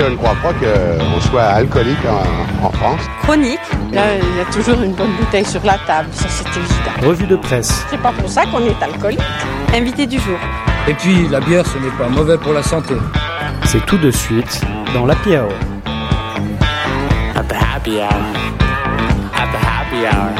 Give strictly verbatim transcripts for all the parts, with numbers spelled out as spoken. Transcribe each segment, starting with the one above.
je ne crois pas qu'on soit alcoolique en, en France. Chronique, là, il y a toujours une bonne bouteille sur la table, ça c'est évident. Revue de presse. C'est pas pour ça qu'on est alcoolique. Invité du jour. Et puis, la bière, ce n'est pas mauvais pour la santé. C'est tout de suite dans l'Happy Hour. At the happy hour. At the happy hour.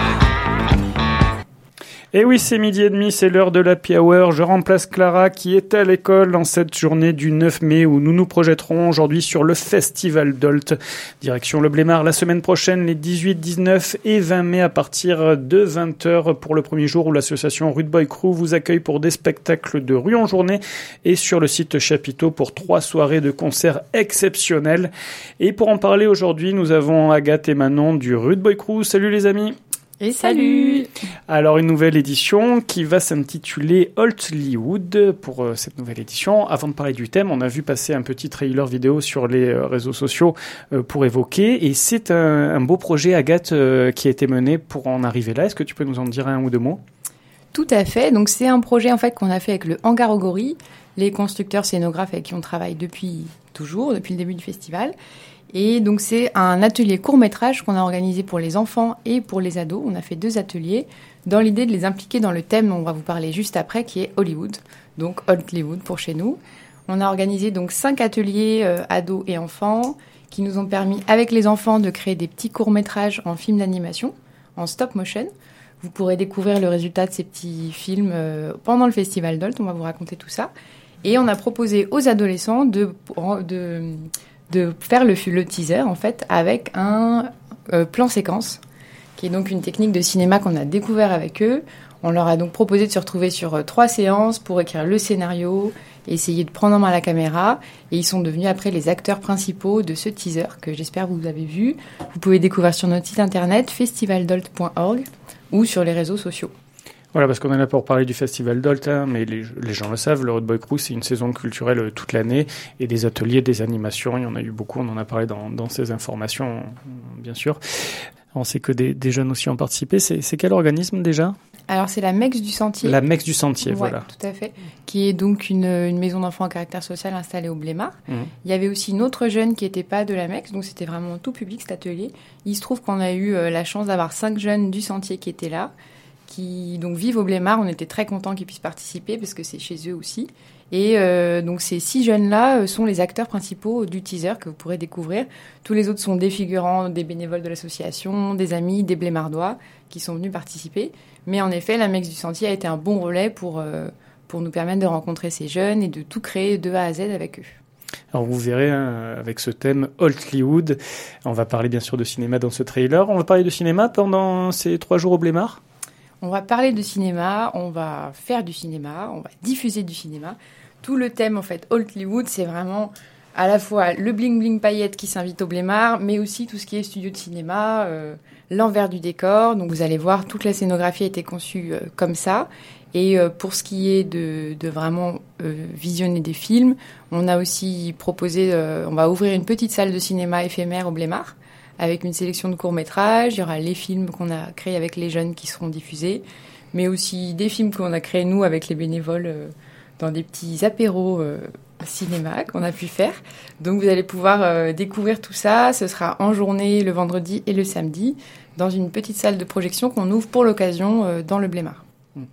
Et oui, c'est midi et demi, c'est l'heure de l'Happy Hour. Je remplace Clara qui est à l'école en cette journée du neuf mai où nous nous projetterons aujourd'hui sur le Festival Dolt. Direction le Blémard la semaine prochaine, les dix-huit, dix-neuf et vingt mai à partir de vingt heures pour le premier jour où l'association Rude Boy Crew vous accueille pour des spectacles de rue en journée et sur le site Chapiteau pour trois soirées de concerts exceptionnels. Et pour en parler aujourd'hui, nous avons Agathe et Manon du Rude Boy Crew. Salut les amis! Et salut! Alors, une nouvelle édition qui va s'intituler Hollywood pour euh, cette nouvelle édition. Avant de parler du thème, on a vu passer un petit trailer vidéo sur les euh, réseaux sociaux euh, pour évoquer. Et c'est un, un beau projet, Agathe, euh, qui a été mené pour en arriver là. Est-ce que tu peux nous en dire un ou deux mots? Tout à fait. Donc, c'est un projet en fait qu'on a fait avec le Hangar au Gorille, les constructeurs scénographes avec qui on travaille depuis toujours, depuis le début du festival. Et donc, c'est un atelier court-métrage qu'on a organisé pour les enfants et pour les ados. On a fait deux ateliers dans l'idée de les impliquer dans le thème dont on va vous parler juste après, qui est Hollywood. Donc, Hollywood pour chez nous. On a organisé donc cinq ateliers euh, ados et enfants qui nous ont permis, avec les enfants, de créer des petits courts-métrages en film d'animation, en stop-motion. Vous pourrez découvrir le résultat de ces petits films euh, pendant le Festival Dolt. On va vous raconter tout ça. Et on a proposé aux adolescents de... de de faire le, le teaser, en fait, avec un euh, plan séquence, qui est donc une technique de cinéma qu'on a découvert avec eux. On leur a donc proposé de se retrouver sur euh, trois séances pour écrire le scénario, essayer de prendre en main la caméra, et ils sont devenus après les acteurs principaux de ce teaser, que j'espère vous avez vu. Vous pouvez découvrir sur notre site internet, festivaldolt point org, ou sur les réseaux sociaux. Voilà, parce qu'on est là pour parler du Festival Dolt, hein, mais les, les gens le savent, le Rude Boy Crew, c'est une saison culturelle toute l'année, et des ateliers, des animations, il y en a eu beaucoup, on en a parlé dans, dans ces informations, bien sûr. On sait que des, des jeunes aussi ont participé. C'est, c'est quel organisme déjà ? Alors, c'est la MEX du Sentier. La MEX du Sentier, ouais, voilà. Tout à fait. Qui est donc une, une maison d'enfants à caractère social installée au Blémard. Mmh. Il y avait aussi une autre jeune qui n'était pas de la MEX, donc c'était vraiment tout public cet atelier. Il se trouve qu'on a eu la chance d'avoir cinq jeunes du Sentier qui étaient là, qui donc vivent au Blémard. On était très contents qu'ils puissent participer parce que c'est chez eux aussi. Et euh, donc ces six jeunes-là sont les acteurs principaux du teaser que vous pourrez découvrir. Tous les autres sont des figurants, des bénévoles de l'association, des amis, des Blémardois qui sont venus participer. Mais en effet, la MEX du Sentier a été un bon relais pour, euh, pour nous permettre de rencontrer ces jeunes et de tout créer de A à Z avec eux. Alors vous verrez, hein, avec ce thème Hollywood, on va parler bien sûr de cinéma dans ce trailer. On va parler de cinéma pendant ces trois jours au Blémard. On va parler de cinéma, on va faire du cinéma, on va diffuser du cinéma. Tout le thème, en fait, Hollywood, c'est vraiment à la fois le bling-bling paillette qui s'invite au Blémard, mais aussi tout ce qui est studio de cinéma, euh, l'envers du décor. Donc vous allez voir, toute la scénographie a été conçue euh, comme ça. Et euh, pour ce qui est de, de vraiment euh, visionner des films, on a aussi proposé, euh, on va ouvrir une petite salle de cinéma éphémère au Blémard, avec une sélection de courts-métrages. Il y aura les films qu'on a créés avec les jeunes qui seront diffusés, mais aussi des films qu'on a créés, nous, avec les bénévoles, euh, dans des petits apéros euh, cinéma qu'on a pu faire. Donc, vous allez pouvoir euh, découvrir tout ça. Ce sera en journée, le vendredi et le samedi, dans une petite salle de projection qu'on ouvre pour l'occasion euh, dans le Blémard.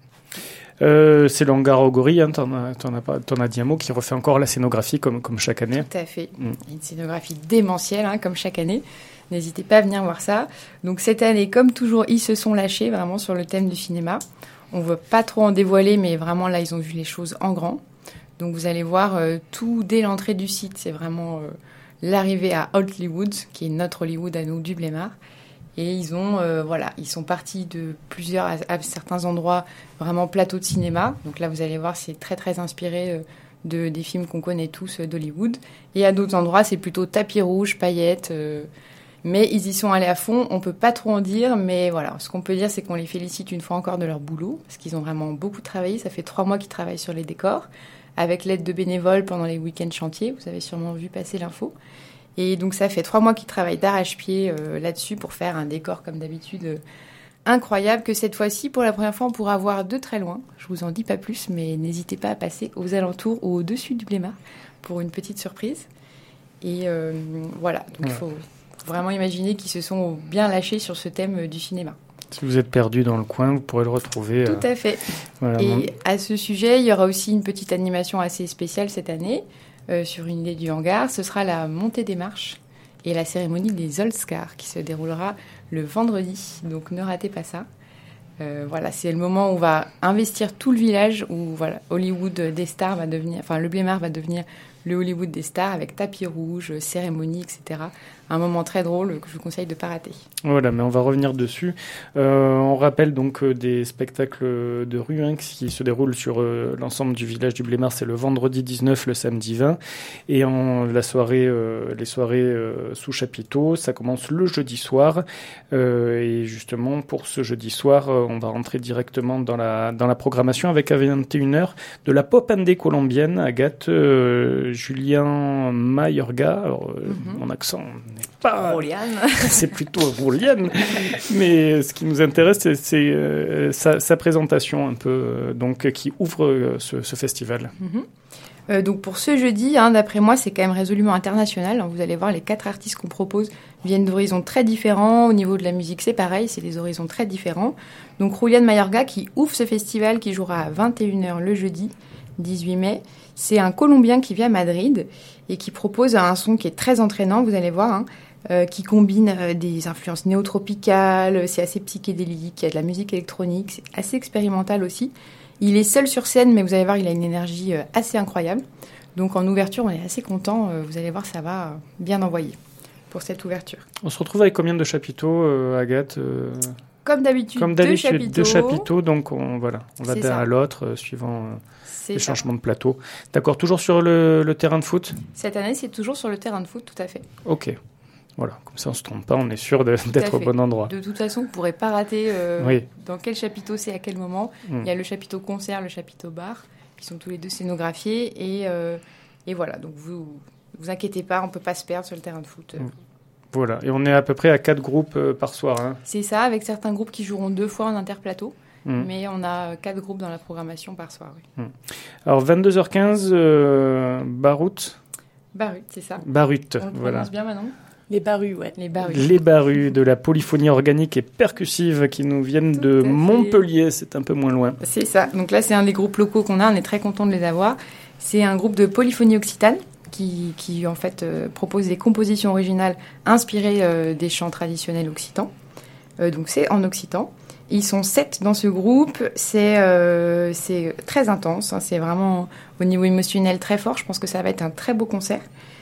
Euh, c'est le Hangar au Gorille, hein, t'en, as, t'en, as pas, t'en as dit un mot, qui refait encore la scénographie comme, comme chaque année. Tout à fait. Mm. Une scénographie démentielle, hein, comme chaque année. N'hésitez pas à venir voir ça. Donc cette année, comme toujours, ils se sont lâchés vraiment sur le thème du cinéma. On ne veut pas trop en dévoiler, mais vraiment là, ils ont vu les choses en grand. Donc vous allez voir euh, tout dès l'entrée du site. C'est vraiment euh, l'arrivée à Hollywood, qui est notre Hollywood à nous du Blémard. Et ils ont, euh, voilà, ils sont partis de plusieurs, à, à certains endroits, vraiment plateaux de cinéma. Donc là, vous allez voir, c'est très très inspiré euh, de des films qu'on connaît tous euh, d'Hollywood. Et à d'autres endroits, c'est plutôt tapis rouge, paillettes. Euh, mais ils y sont allés à fond. On peut pas trop en dire, mais voilà, ce qu'on peut dire, c'est qu'on les félicite une fois encore de leur boulot, parce qu'ils ont vraiment beaucoup travaillé. Ça fait trois mois qu'ils travaillent sur les décors, avec l'aide de bénévoles pendant les week-ends chantiers. Vous avez sûrement vu passer l'info. Et donc, ça fait trois mois qu'ils travaillent d'arrache-pied euh, là-dessus pour faire un décor, comme d'habitude, euh, incroyable, que cette fois-ci, pour la première fois, on pourra voir de très loin. Je vous en dis pas plus, mais n'hésitez pas à passer aux alentours ou au-dessus du Blémard pour une petite surprise. Et euh, voilà, donc il ouais. faut vraiment imaginer qu'ils se sont bien lâchés sur ce thème du cinéma. Si vous êtes perdu dans le coin, vous pourrez le retrouver. Tout à fait. Voilà, et mon... à ce sujet, il y aura aussi une petite animation assez spéciale cette année, euh, sur une idée du hangar. Ce sera la montée des marches et la cérémonie des Oscars qui se déroulera le vendredi. Donc ne ratez pas ça. Euh, voilà, c'est le moment où on va investir tout le village, où voilà, Hollywood des stars va devenir, enfin le Blémard va devenir le Hollywood des stars avec tapis rouge, cérémonie, et cetera. Un moment très drôle que je vous conseille de ne pas rater. Voilà, mais on va revenir dessus. Euh, on rappelle donc euh, des spectacles de rue hein, qui se déroulent sur euh, l'ensemble du village du Blémard. C'est le vendredi dix-neuf, le samedi vingt. Et en, la soirée, euh, les soirées euh, sous chapiteau, ça commence le jeudi soir. Euh, et justement, pour ce jeudi soir, euh, on va rentrer directement dans la, dans la programmation avec à vingt et une heures de la pop indé colombienne, Agathe, euh, Julien Mayorga. Alors, euh, mm-hmm. Mon accent n'est pas... Roliane. C'est plutôt Roliane. Mais ce qui nous intéresse, c'est, c'est euh, sa, sa présentation un peu, euh, donc, qui ouvre euh, ce, ce festival. Mm-hmm. Euh, donc pour ce jeudi, hein, d'après moi, c'est quand même résolument international. Vous allez voir, les quatre artistes qu'on propose viennent d'horizons très différents. Au niveau de la musique, c'est pareil, c'est des horizons très différents. Donc Julián Mayorga qui ouvre ce festival qui jouera à vingt et une heures le jeudi dix-huit mai. C'est un Colombien qui vit à Madrid et qui propose un son qui est très entraînant, vous allez voir, hein, euh, qui combine euh, des influences néo-tropicales, c'est assez psychédélique, il y a de la musique électronique, c'est assez expérimental aussi. Il est seul sur scène, mais vous allez voir, il a une énergie euh, assez incroyable. Donc en ouverture, on est assez content. Euh, vous allez voir, ça va euh, bien envoyer pour cette ouverture. On se retrouve avec combien de chapiteaux, euh, Agathe euh... Comme d'habitude, Comme d'habitude, deux chapiteaux. Deux chapiteaux, donc on, voilà, on va C'est d'un ça. à l'autre, euh, suivant euh, les ça. changements de plateau. D'accord, toujours sur le, le terrain de foot ? Cette année, c'est toujours sur le terrain de foot, tout à fait. Ok. Voilà, comme ça on ne se trompe pas, on est sûr de, d'être au bon endroit. De toute façon, vous ne pourrez pas rater euh, oui. dans quel chapiteau c'est à quel moment. Mm. Il y a le chapiteau concert, le chapiteau bar, qui sont tous les deux scénographiés. Et, euh, et voilà, donc vous vous inquiétez pas, on ne peut pas se perdre sur le terrain de foot. Mm. Voilà, et on est à peu près à quatre groupes euh, par soir. Hein. C'est ça, avec certains groupes qui joueront deux fois en interplateau. Mm. Mais on a quatre groupes dans la programmation par soir. Oui. Mm. Alors vingt-deux heures quinze, euh, Barut. Barut, c'est ça. Barut, on le voilà. prononce bien maintenant ? Les barus, ouais. Les barus. Les barus de la polyphonie organique et percussive qui nous viennent Tout de à fait. Montpellier, c'est un peu moins loin. C'est ça. Donc là, c'est un des groupes locaux qu'on a. On est très content de les avoir. C'est un groupe de polyphonie occitane qui, qui en fait, euh, propose des compositions originales inspirées euh, des chants traditionnels occitans. Euh, donc c'est en occitan. Ils sont sept dans ce groupe. C'est, euh, c'est très intense. Hein. C'est vraiment au niveau émotionnel très fort. Je pense que ça va être un très beau concert.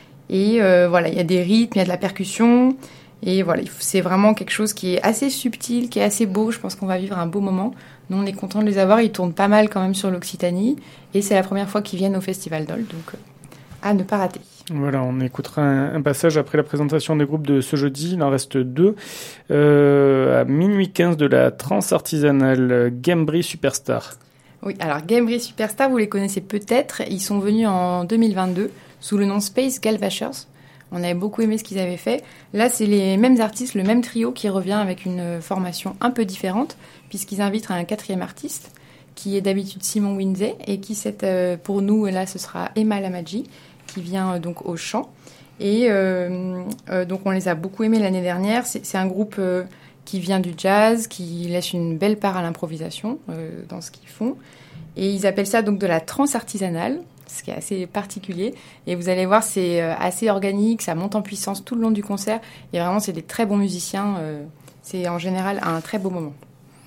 Et euh, voilà, il y a des rythmes, il y a de la percussion. Et voilà, c'est vraiment quelque chose qui est assez subtil, qui est assez beau. Je pense qu'on va vivre un beau moment. Nous, on est contents de les avoir. Ils tournent pas mal quand même sur l'Occitanie. Et c'est la première fois qu'ils viennent au Festival d'Olt. Donc, euh, à ne pas rater. Voilà, on écoutera un, un passage après la présentation des groupes de ce jeudi. Il en reste deux. Euh, à minuit quinze de la trance artisanale Gambri Superstar. Oui, alors Gambri Superstar, vous les connaissez peut-être. Ils sont venus en deux mille vingt-deux sous le nom Space Galvashers. On avait beaucoup aimé ce qu'ils avaient fait. Là, c'est les mêmes artistes, le même trio qui revient avec une formation un peu différente, puisqu'ils invitent un quatrième artiste, qui est d'habitude Simon Windsay, et qui, c'est, euh, pour nous, là, ce sera Emma Lamadji, qui vient euh, donc au chant. Et euh, euh, donc, on les a beaucoup aimés l'année dernière. C'est, c'est un groupe euh, qui vient du jazz, qui laisse une belle part à l'improvisation euh, dans ce qu'ils font. Et ils appellent ça donc de la trance artisanale, ce qui est assez particulier. Et vous allez voir, c'est assez organique, ça monte en puissance tout le long du concert. Et vraiment, c'est des très bons musiciens. Euh, c'est en général un très beau moment.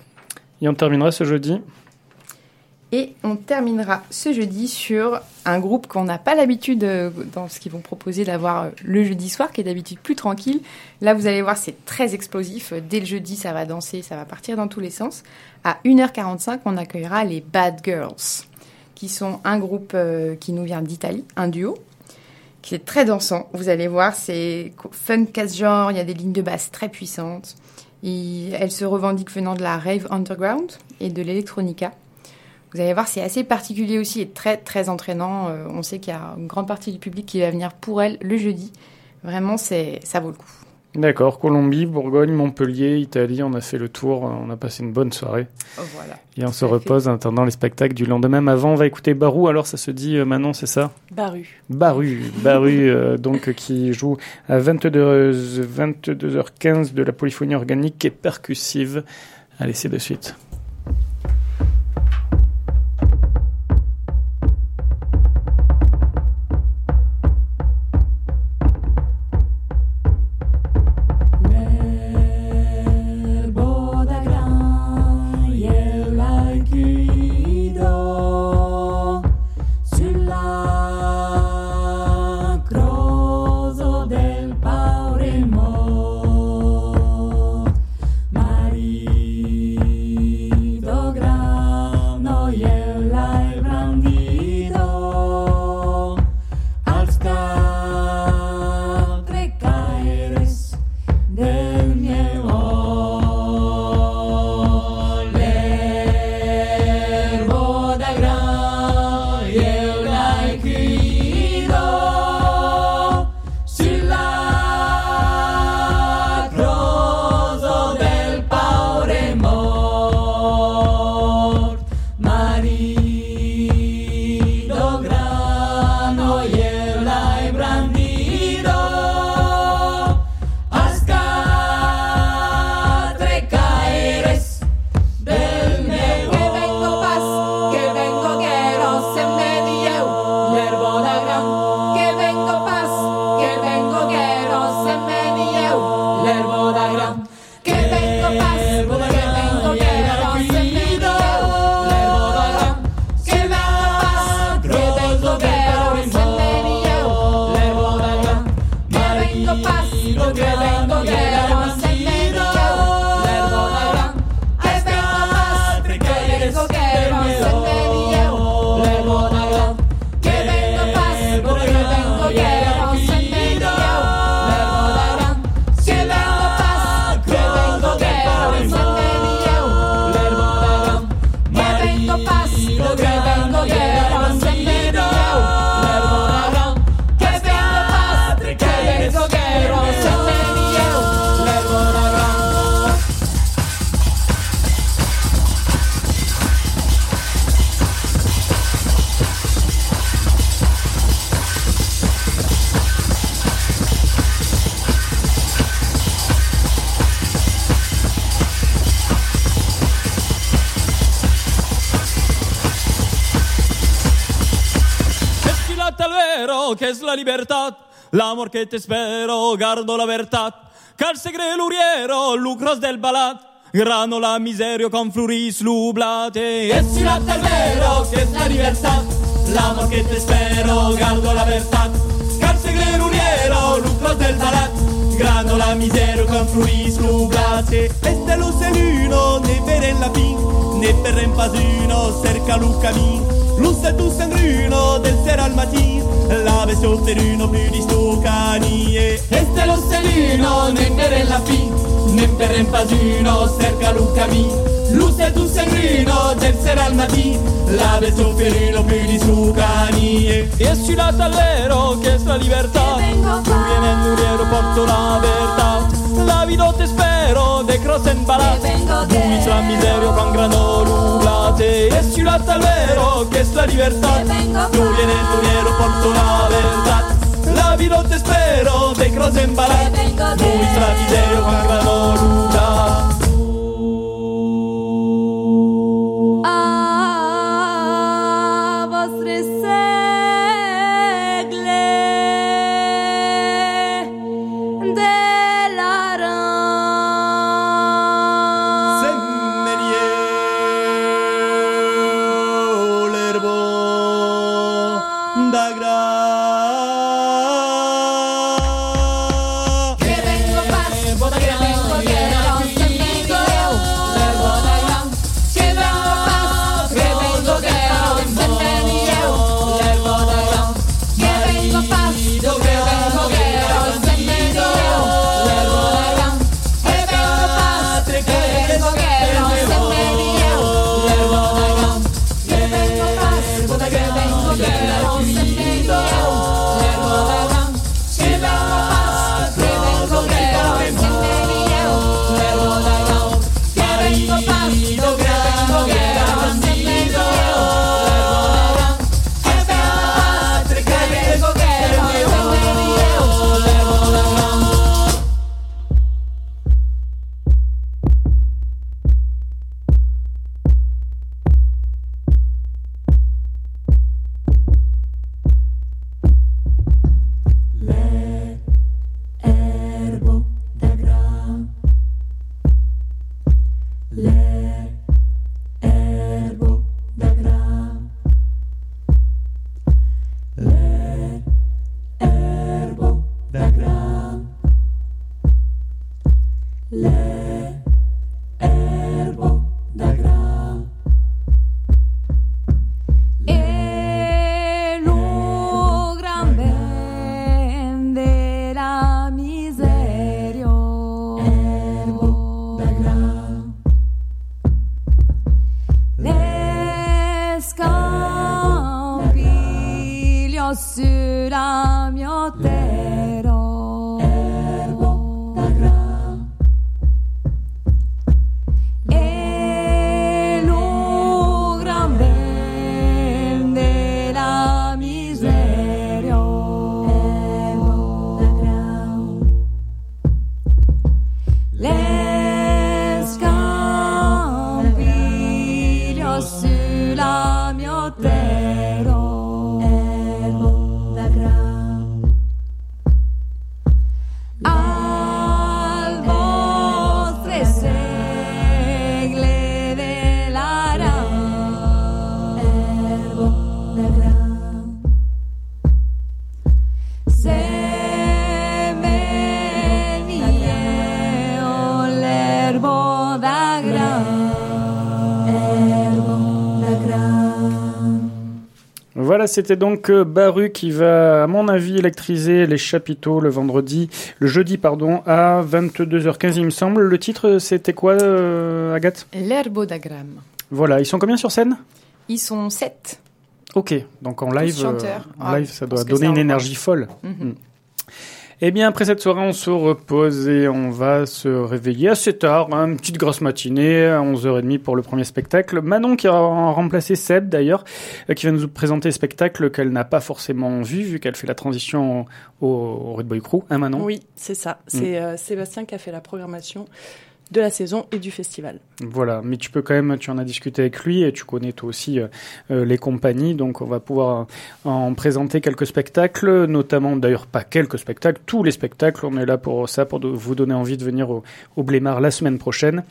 Et on terminera ce jeudi. Et on terminera ce jeudi sur un groupe qu'on n'a pas l'habitude, euh, dans ce qu'ils vont proposer, d'avoir euh, le jeudi soir, qui est d'habitude plus tranquille. Là, vous allez voir, c'est très explosif. Dès le jeudi, ça va danser, ça va partir dans tous les sens. À une heure quarante-cinq, on accueillera les Bad Girls, qui sont un groupe euh, qui nous vient d'Italie, un duo, qui est très dansant. Vous allez voir, c'est funk casse-genre, il y a des lignes de basse très puissantes. Et elles se revendiquent venant de la rave underground et de l'electronica. Vous allez voir, c'est assez particulier aussi et très, très entraînant. Euh, on sait qu'il y a une grande partie du public qui va venir pour elles le jeudi. Vraiment, c'est, ça vaut le coup. D'accord, Colombie, Bourgogne, Montpellier, Italie, on a fait le tour, on a passé une bonne soirée. Oh, voilà. Et on se repose en attendant les spectacles du lendemain. Mais avant, on va écouter Barou, alors ça se dit euh, Manon, c'est ça ? Baru. Baru, Baru euh, donc qui joue à vingt-deux heures quinze de la polyphonie organique et percussive. Allez, c'est de suite. Que es la libertad, l'amor que te espero, guardo la verdad, car segre l'uriero, lucros del balat, grano la miserio con fluris lublate. Es ciudad del vero, que es la libertad, l'amor que te espero, guardo la verdad, car segre l'uriero, lucros del balat, grano la miserio con fluris lublate. Este luce l'uno, ne veren la fin, ne perren pas uno, cerca lu camin. Luce tu sangruno del sera al matin, la bestia per uno più di sto canie. Este lo celino, ne per la fin, ne per un pasino, cerca lu camin. Luce tu sangruno del sera al matin, la bestia per uno più di sto canie. E es ciudad all'ero, que es la libertad, tu viene en un aeroporto la verdad. La vida te espero, de cross en balat, muy la miserio con grano nublate. Es ciudad all'ero, que es la libertad, tú vienes tu aeroporto la verdad. La vida te espero, de cross en balat, muy la miserio con grano nublate. sulla mio tero erbo da gra e lo gran ben della miseria erbo da gra le scampiglio sulla mio tero al vostre segle della ram erbo da gram se venio l'erbo da gram erbo da gram. Voilà, c'était donc Baru qui va, à mon avis, électriser les chapiteaux le vendredi, le jeudi, pardon, à vingt-deux heures quinze, il me semble. Le titre, c'était quoi, euh, Agathe ? L'herbo d'Agram. Voilà, ils sont combien sur scène ? Ils sont sept. Ok, donc en live, euh, en ah, live ça doit donner une énergie folle. Mm-hmm. Mm. Eh bien, après cette soirée, on se repose et on va se réveiller assez tard, hein, une petite grosse matinée, à onze heures trente pour le premier spectacle. Manon qui a remplacé Seb, d'ailleurs, euh, qui va nous présenter le spectacle qu'elle n'a pas forcément vu, vu qu'elle fait la transition au, au Red Boy Crew, hein Manon ? Oui, c'est ça. C'est mm. euh, Sébastien qui a fait la programmation de la saison et du festival. Voilà, mais tu peux quand même, tu en as discuté avec lui et tu connais toi aussi euh, euh, les compagnies, donc on va pouvoir euh, en présenter quelques spectacles, notamment d'ailleurs pas quelques spectacles, tous les spectacles, on est là pour ça, pour de, vous donner envie de venir au, au Blémard la semaine prochaine,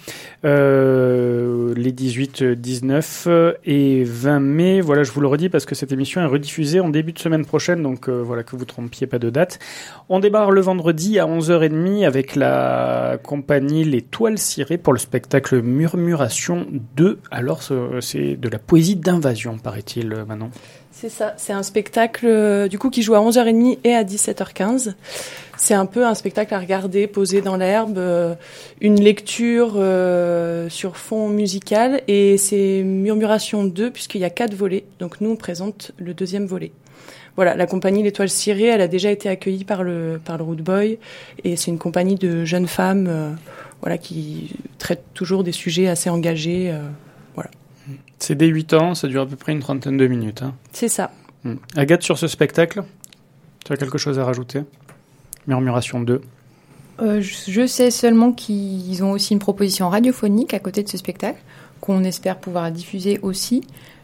euh, les dix-huit, dix-neuf et vingt mai, voilà, je vous le redis parce que cette émission est rediffusée en début de semaine prochaine, donc euh, voilà, que vous ne trompiez pas de date. On démarre le vendredi à onze heures trente avec la compagnie Les Toiles Cirées pour le spectacle Murmuration deux. Alors, c'est de la poésie d'invasion, paraît-il, Manon. C'est ça, c'est un spectacle euh, du coup qui joue à onze heures trente et à dix-sept heures quinze. C'est un peu un spectacle à regarder, posé dans l'herbe, euh, une lecture euh, sur fond musical, et c'est Murmuration deux puisqu'il y a quatre volets. Donc nous, on présente le deuxième volet. Voilà, la compagnie L'Étoile Cirée, elle a déjà été accueillie par le, par le Rude Boy, et c'est une compagnie de jeunes femmes euh, voilà, qui traitent toujours des sujets assez engagés. Euh, voilà. C'est dès huit ans, ça dure à peu près une trentaine de minutes. Hein. C'est ça. Mmh. Agathe, sur ce spectacle, tu as quelque chose à rajouter ? Murmuration deux. Euh, je, je sais seulement qu'ils ont aussi une proposition radiophonique à côté de ce spectacle, qu'on espère pouvoir diffuser aussi.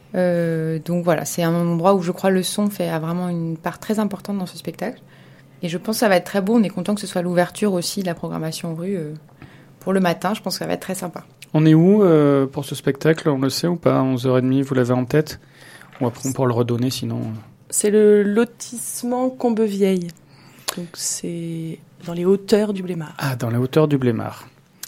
Euh, donc voilà, c'est un endroit où je crois le son fait a vraiment une part très importante dans ce spectacle. Et je pense que ça va être très beau. On est content que ce soit l'ouverture aussi de la programmation rue euh, pour le matin. Je pense que ça va être très sympa. On est où euh, pour ce spectacle ? On le sait ou pas ? onze heures trente, vous l'avez en tête ? Ou après on pourra le redonner sinon. C'est le lotissement Combevieille. Donc c'est dans les hauteurs du Blémard. Ah, dans les hauteurs du Blémard.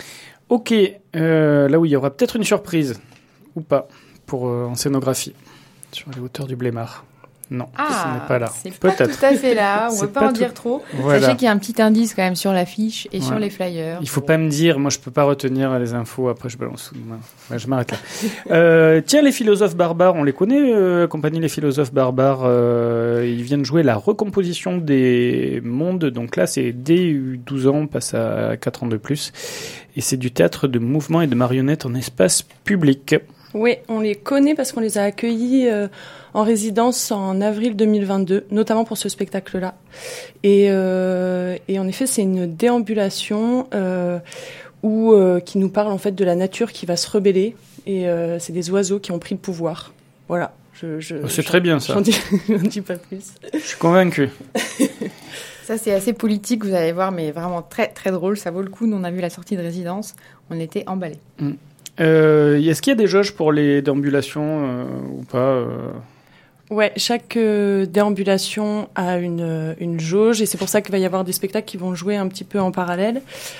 Ok, euh, là où il y aura peut-être une surprise, ou pas, pour euh, en scénographie, sur les hauteurs du Blémard. Non, ah, ce n'est pas là. C'est pas peut-être. tout à fait là, on ne veut pas, pas en tout... dire trop. Voilà. Sachez qu'il y a un petit indice quand même sur l'affiche et ouais. sur les flyers. Il faut pas me dire, moi je peux pas retenir les infos, après je balance sous main. Ouais, je m'arrête là. euh, tiens, les philosophes barbares, on les connaît, euh, compagnie Les Philosophes barbares, euh, ils viennent jouer la recomposition des mondes, donc là c'est dès douze ans, on passe à quatre ans de plus, et c'est du théâtre de mouvement et de marionnettes en espace public. Oui, on les connaît parce qu'on les a accueillis euh, en résidence en avril deux mille vingt-deux, notamment pour ce spectacle-là. Et, euh, et en effet, c'est une déambulation euh, où, euh, qui nous parle en fait de la nature qui va se rebeller. Et euh, c'est des oiseaux qui ont pris le pouvoir. Voilà. Je, je, oh, c'est très bien ça. J'en dis, j'en dis pas plus. Je suis convaincu. Ça, c'est assez politique, vous allez voir, mais vraiment très très drôle. Ça vaut le coup. Nous, on a vu la sortie de résidence. On était emballés. Mm. Euh, est-ce qu'il y a des jauges pour les déambulations euh, ou pas euh... Ouais, chaque euh, déambulation a une, une jauge, et c'est pour ça qu'il va y avoir des spectacles qui vont jouer un petit peu en parallèle.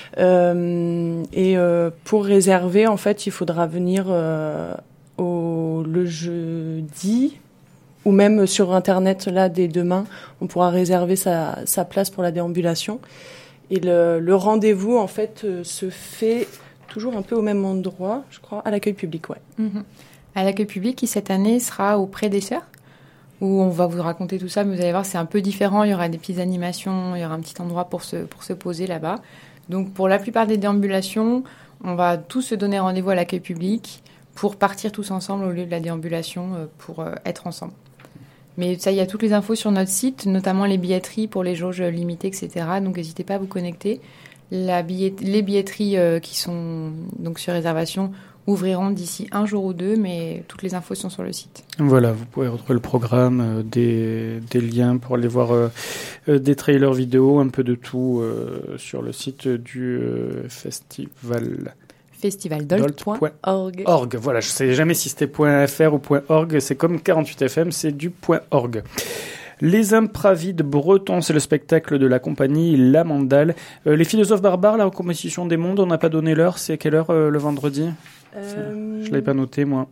Euh, et euh, pour réserver, en fait, il faudra venir euh, au, le jeudi, ou même sur Internet, là, dès demain, on pourra réserver sa, sa place pour la déambulation. Et le, le rendez-vous, en fait, euh, se fait toujours un peu au même endroit, je crois, à l'accueil public, ouais. Mmh. À l'accueil public, qui cette année sera au Pré des Sœurs. où on va vous raconter tout ça, mais vous allez voir, c'est un peu différent. Il y aura des petites animations, il y aura un petit endroit pour se, pour se poser là-bas. Donc, pour la plupart des déambulations, on va tous se donner rendez-vous à l'accueil public pour partir tous ensemble au lieu de la déambulation, euh, pour euh, être ensemble. Mais ça, il y a toutes les infos sur notre site, notamment les billetteries pour les jauges limitées, et cetera. Donc, n'hésitez pas à vous connecter. La billet... Les billetteries euh, qui sont donc sur réservation ouvriront d'ici un jour ou deux, mais toutes les infos sont sur le site. Voilà, vous pouvez retrouver le programme, euh, des, des liens pour aller voir euh, euh, des trailers vidéo, un peu de tout euh, sur le site du euh, festival. festivaldolt point org. Org, voilà, je ne sais jamais si c'était .fr ou .org, c'est comme quarante-huit F M, c'est du .org. Les Impravides Bretons, c'est le spectacle de la compagnie La Mandale. Euh, les Philosophes Barbares, la composition des mondes, on n'a pas donné l'heure, c'est à quelle heure euh, le vendredi ? euh... Je ne l'avais pas noté, moi.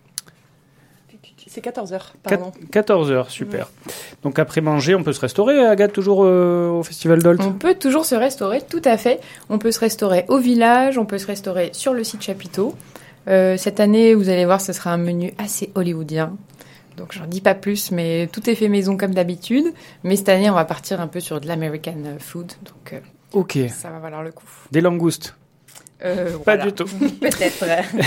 C'est quatorze heures, pardon. quatorze heures, super. Ouais. Donc après manger, on peut se restaurer, Agathe, toujours euh, au Festival Dolt ? On peut toujours se restaurer, tout à fait. On peut se restaurer au village, on peut se restaurer sur le site Chapiteau. Euh, cette année, vous allez voir, ce sera un menu assez hollywoodien. Donc, j'en dis pas plus, mais tout est fait maison comme d'habitude. Mais cette année, on va partir un peu sur de l'American food. Donc, euh, ok. Ça va valoir le coup. Des langoustes ? Euh, Pas voilà. du tout. Peut-être.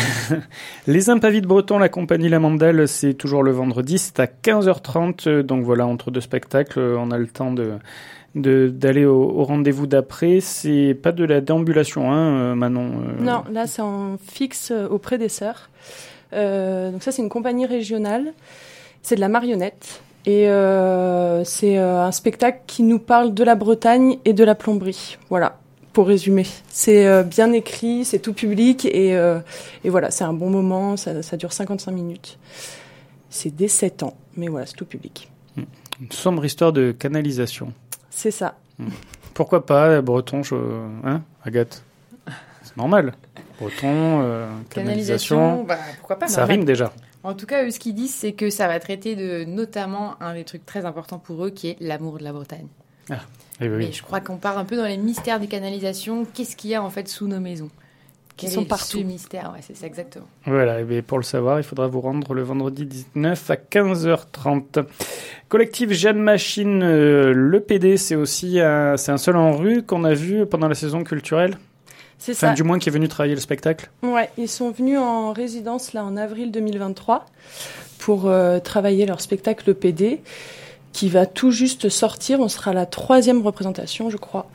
Les Impavides Bretons, la compagnie La Mandale, c'est toujours le vendredi. C'est à quinze heures trente. Donc voilà, entre deux spectacles, on a le temps de, de, d'aller au, au rendez-vous d'après. C'est pas de la déambulation, hein, Manon euh... Non, là, c'est en fixe auprès des sœurs. Euh, donc ça, c'est une compagnie régionale. C'est de la marionnette et euh, c'est euh, un spectacle qui nous parle de la Bretagne et de la plomberie. Voilà, pour résumer. C'est euh, bien écrit, c'est tout public et, euh, et voilà, c'est un bon moment, ça, ça dure cinquante-cinq minutes. C'est dès sept ans, mais voilà, c'est tout public. Une sombre histoire de canalisation. C'est ça. Pourquoi pas, breton, je... hein, Agathe ? C'est normal. Breton, euh, canalisation, canalisation bah, pourquoi pas, ça normal. rime déjà. En tout cas, eux, ce qu'ils disent, c'est que ça va traiter de notamment un des trucs très importants pour eux, qui est l'amour de la Bretagne. Ah, eh oui. Mais je crois qu'on part un peu dans les mystères des canalisations. Qu'est-ce qu'il y a en fait sous nos maisons ? Qui Quel sont est partout. Ce mystère, ouais, c'est ça exactement. Voilà, et bien pour le savoir, il faudra vous rendre le vendredi dix-neuf à quinze heures trente. Collectif Jeanne Machine, euh, le P D, c'est aussi un, c'est un seul en rue qu'on a vu pendant la saison culturelle. C'est enfin, ça. Du moins qui est venu travailler le spectacle. Ouais, ils sont venus en résidence là en avril deux mille vingt-trois pour euh, travailler leur spectacle P D qui va tout juste sortir. On sera à la troisième représentation, je crois.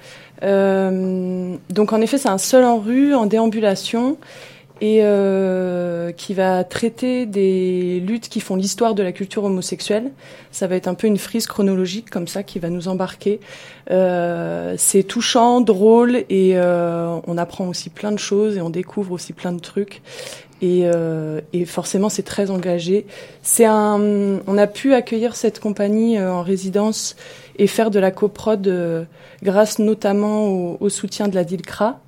Euh, donc en effet, c'est un seul en rue, en déambulation, et euh, qui va traiter des luttes qui font l'histoire de la culture homosexuelle. Ça va être un peu une frise chronologique comme ça qui va nous embarquer. Euh, c'est touchant, drôle, et euh, on apprend aussi plein de choses et on découvre aussi plein de trucs. Et, euh, et forcément, c'est très engagé. C'est un, on a pu accueillir cette compagnie euh, en résidence et faire de la coprod euh, grâce notamment au, au soutien de la DILCRA,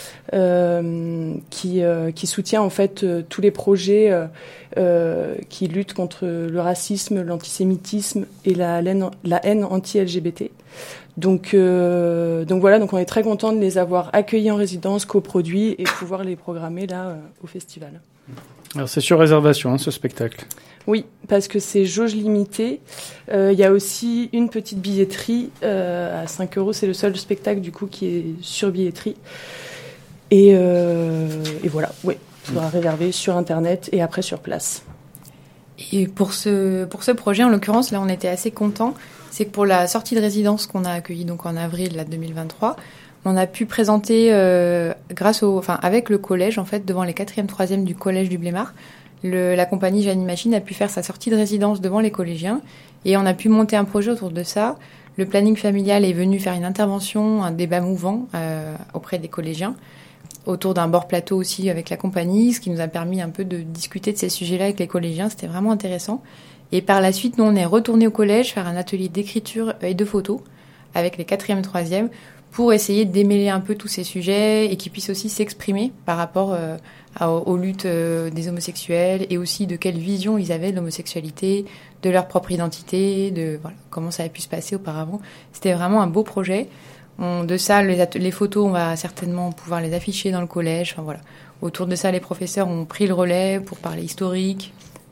euh, qui, euh, qui soutient en fait euh, tous les projets euh, euh, qui luttent contre le racisme, l'antisémitisme et la haine, la haine anti-L G B T. Donc, euh, donc voilà, donc on est très content de les avoir accueillis en résidence, coproduits et pouvoir les programmer là euh, au festival. Alors c'est sur réservation hein, ce spectacle. Oui, parce que c'est jauge limitée. Il euh, y a aussi une petite billetterie euh, à cinq euros. C'est le seul spectacle du coup qui est sur billetterie. Et, euh, et voilà, oui, il faudra réserver sur Internet et après sur place. Et pour ce, pour ce projet, en l'occurrence, là, on était assez contents. C'est que pour la sortie de résidence qu'on a accueillie donc en avril là, deux mille vingt-trois, on a pu présenter, euh, grâce au, enfin, avec le collège, en fait, devant les quatrième, troisième du collège du Blémard, le, la compagnie Jeanne Machine a pu faire sa sortie de résidence devant les collégiens et on a pu monter un projet autour de ça. Le planning familial est venu faire une intervention, un débat mouvant euh, auprès des collégiens, autour d'un bord plateau aussi avec la compagnie, ce qui nous a permis un peu de discuter de ces sujets-là avec les collégiens. C'était vraiment intéressant. Et par la suite, nous, on est retourné au collège faire un atelier d'écriture et de photos avec les quatrième, troisième pour essayer de démêler un peu tous ces sujets et qu'ils puissent aussi s'exprimer par rapport euh, à, aux luttes euh, des homosexuels et aussi de quelle vision ils avaient de l'homosexualité, de leur propre identité, de voilà, comment ça avait pu se passer auparavant. C'était vraiment un beau projet. On, de ça, les, at- les photos, on va certainement pouvoir les afficher dans le collège. Enfin, voilà. Autour de ça, les professeurs ont pris le relais pour parler historique,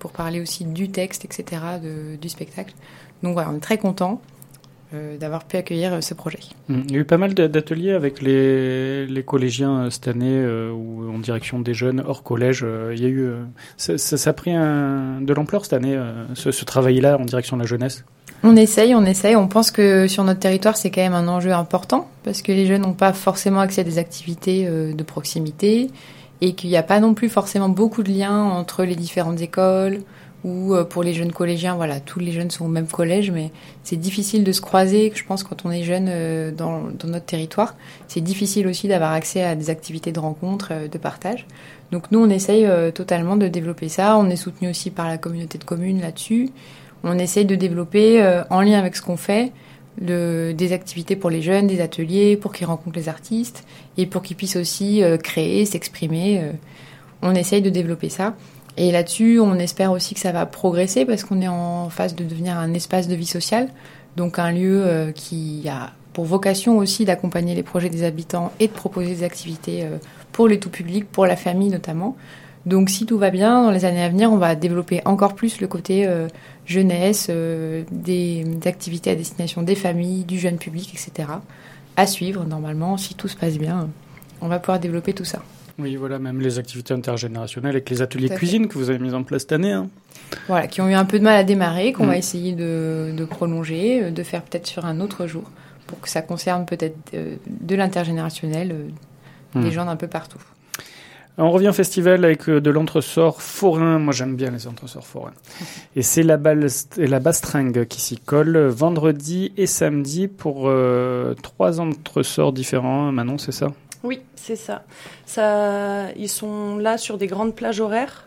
pour parler aussi du texte, et cetera, de, du spectacle. Donc voilà, on est très contents euh, d'avoir pu accueillir euh, ce projet. Il y a eu pas mal d'ateliers avec les, les collégiens euh, cette année, euh, ou en direction des jeunes hors collège. Euh, il y a eu, euh, ça, ça, ça a pris un, de l'ampleur cette année, euh, ce, ce travail-là en direction de la jeunesse. On essaye, on essaye. On pense que sur notre territoire, c'est quand même un enjeu important parce que les jeunes n'ont pas forcément accès à des activités euh, de proximité et qu'il n'y a pas non plus forcément beaucoup de liens entre les différentes écoles ou euh, pour les jeunes collégiens, voilà, tous les jeunes sont au même collège, mais c'est difficile de se croiser, je pense, quand on est jeune euh, dans, dans notre territoire. C'est difficile aussi d'avoir accès à des activités de rencontre, euh, de partage. Donc nous, on essaye euh, totalement de développer ça. On est soutenu aussi par la communauté de communes là-dessus. On essaye de développer, euh, en lien avec ce qu'on fait, le, des activités pour les jeunes, des ateliers, pour qu'ils rencontrent les artistes et pour qu'ils puissent aussi euh, créer, s'exprimer. Euh, on essaye de développer ça. Et là-dessus, on espère aussi que ça va progresser parce qu'on est en phase de devenir un espace de vie sociale, donc un lieu euh, qui a pour vocation aussi d'accompagner les projets des habitants et de proposer des activités euh, pour les tout publics, pour la famille notamment. Donc si tout va bien, dans les années à venir, on va développer encore plus le côté euh, jeunesse, euh, des, des activités à destination des familles, du jeune public, et cetera. À suivre, normalement, si tout se passe bien, on va pouvoir développer tout ça. Oui, voilà, même les activités intergénérationnelles avec les ateliers cuisine que vous avez mis en place cette année. Hein. Voilà, qui ont eu un peu de mal à démarrer, qu'on mmh. va essayer de, de prolonger, de faire peut-être sur un autre jour, pour que ça concerne peut-être de, de l'intergénérationnel, mmh. des gens d'un peu partout. On revient au festival avec de l'entresort forain. Moi, j'aime bien les entresorts forains. Et c'est la, balst- la bastringue qui s'y colle vendredi et samedi pour euh, trois entresorts différents. Manon, c'est ça ? Oui, c'est ça. ça. Ils sont là sur des grandes plages horaires.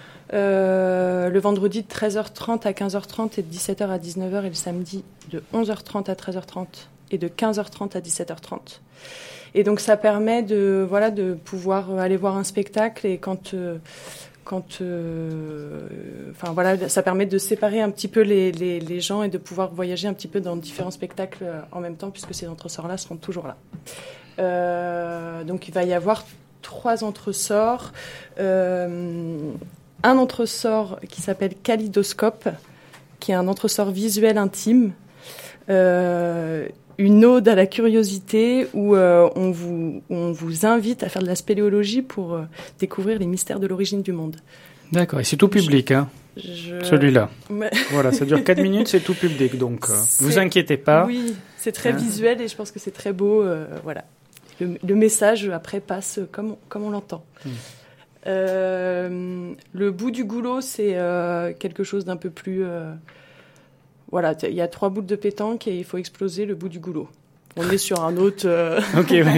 Euh, le vendredi de treize heures trente à quinze heures trente et de dix-sept heures à dix-neuf heures et le samedi de onze heures trente à treize heures trente et de quinze heures trente à dix-sept heures trente. Et donc ça permet de voilà de pouvoir aller voir un spectacle et quand euh, quand euh, enfin voilà ça permet de séparer un petit peu les, les les gens et de pouvoir voyager un petit peu dans différents spectacles en même temps puisque ces entresorts-là seront toujours là. Euh, donc il va y avoir trois entresorts, euh, un entresort qui s'appelle Kalidoscope, qui est un entresort visuel intime. Euh, une ode à la curiosité où euh, on, vous, on vous invite à faire de la spéléologie pour euh, découvrir les mystères de l'origine du monde. D'accord, et c'est tout public, hein, je... celui-là. Mais... Voilà, ça dure quatre minutes, c'est tout public, donc euh, vous inquiétez pas. Oui, c'est très hein. visuel et je pense que c'est très beau. Euh, voilà. Le, le message, après, passe comme, comme on l'entend. Mmh. Euh, le bout du goulot, c'est euh, quelque chose d'un peu plus... Euh, Voilà, il y a trois boules de pétanque et il faut exploser le bout du goulot. On est sur un autre... Euh... Ok, oui.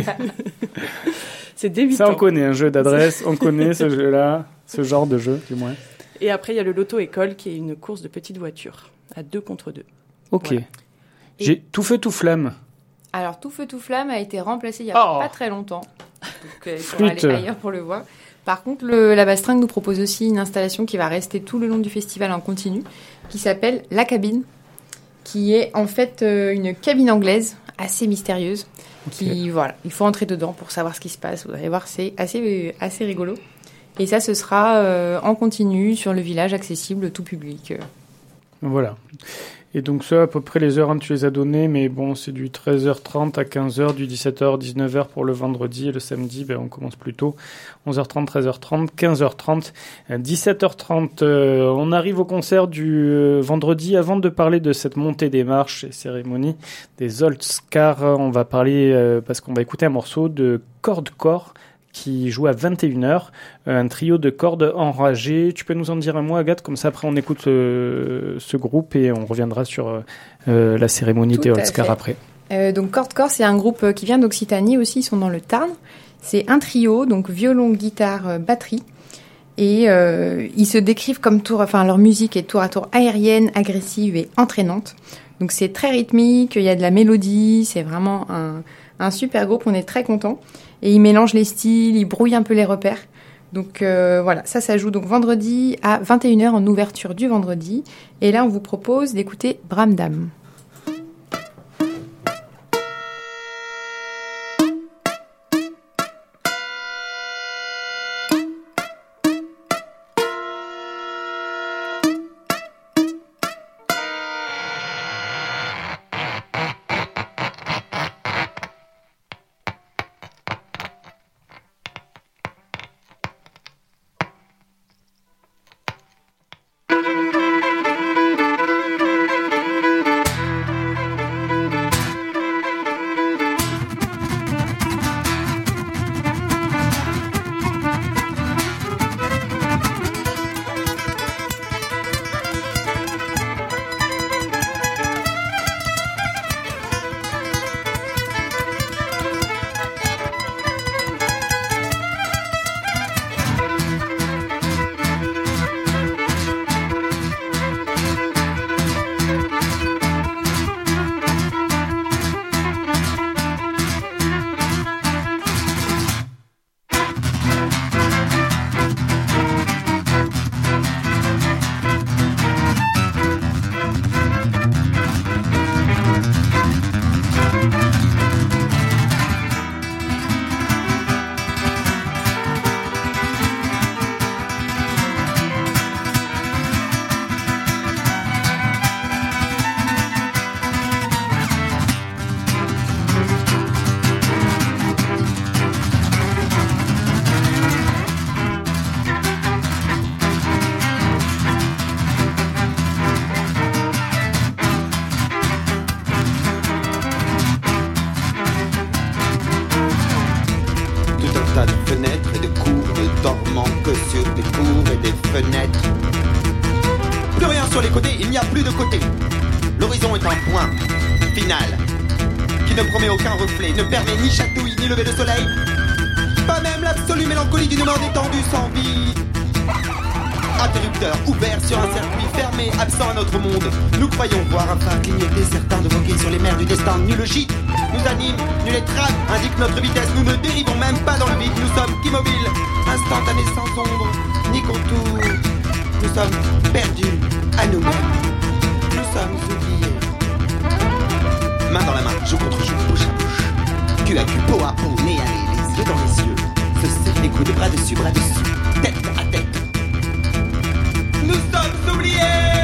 C'est débutant. Ça, on connaît, un jeu d'adresse, on connaît ce jeu-là, ce genre de jeu, du moins. Et après, il y a le loto-école, qui est une course de petites voitures, à deux contre deux. Ok. Voilà. J'ai Et... tout feu, tout flamme. Alors, Tout feu, tout flamme a été remplacé il n'y a oh. pas très longtemps. Donc, il faut aller ailleurs pour le voir. Par contre, le, la Bastringue nous propose aussi une installation qui va rester tout le long du festival en continu, qui s'appelle La Cabine, qui est en fait euh, une cabine anglaise assez mystérieuse. Qui, okay. Voilà, il faut entrer dedans pour savoir ce qui se passe. Vous allez voir, c'est assez, assez rigolo. Et ça, ce sera euh, en continu sur le village, accessible, tout public. Voilà. Et donc ça, à peu près les heures, hein, tu les as données, mais bon, c'est du treize heures trente à quinze heures, du dix-sept heures, dix-neuf heures pour le vendredi, et le samedi, ben, on commence plus tôt, onze heures trente, treize heures trente, quinze heures trente, dix-sept heures trente. Euh, on arrive au concert du euh, vendredi. Avant de parler de cette montée des marches et cérémonies des Oldscar, on va parler, euh, parce qu'on va écouter un morceau de Corde Corps, qui joue à vingt et une heures, un trio de cordes enragées. Tu peux nous en dire un mot, Agathe? Comme ça, après, on écoute euh, ce groupe et on reviendra sur euh, la cérémonie des Oldscar après. Euh, donc, Corde Corps, c'est un groupe qui vient d'Occitanie aussi. Ils sont dans le Tarn. C'est un trio, donc violon, guitare, batterie. Et euh, ils se décrivent comme tour, enfin, leur musique est tour à tour aérienne, agressive et entraînante. Donc, c'est très rythmique, il y a de la mélodie, c'est vraiment un, un super groupe, on est très contents. Et ils mélangent les styles, ils brouillent un peu les repères. Donc euh, voilà, ça, ça joue donc vendredi à vingt et une heures en ouverture du vendredi. Et là, on vous propose d'écouter Bramdam. tas de fenêtres et de cours de dormants que sur des cours et des fenêtres. Plus rien sur les côtés, il n'y a plus de côtés. L'horizon est un point final qui ne promet aucun reflet, ne permet ni chatouille ni lever de soleil. Pas même l'absolue mélancolie d'une mort étendue sans vie. Interrupteur ouvert sur un circuit fermé, absent à notre monde. Nous croyons voir un phare clignoter, certains de voguer sur les mers du destin. Nul gîte nous anime, nul étrave indique notre vitesse. Nous ne dérivons même pas dans le vide, nous sommes qu'immobiles, instantanés sans ombre, ni contour. Nous sommes perdus à nous-mêmes, nous sommes oubliés. Main dans la main, joue contre joue, bouche à bouche, cul à cul, peau à peau, nez à nez, les yeux dans les yeux. Se serrent les coudes, bras dessus, bras dessous, tête à tête. Nous sommes oubliés.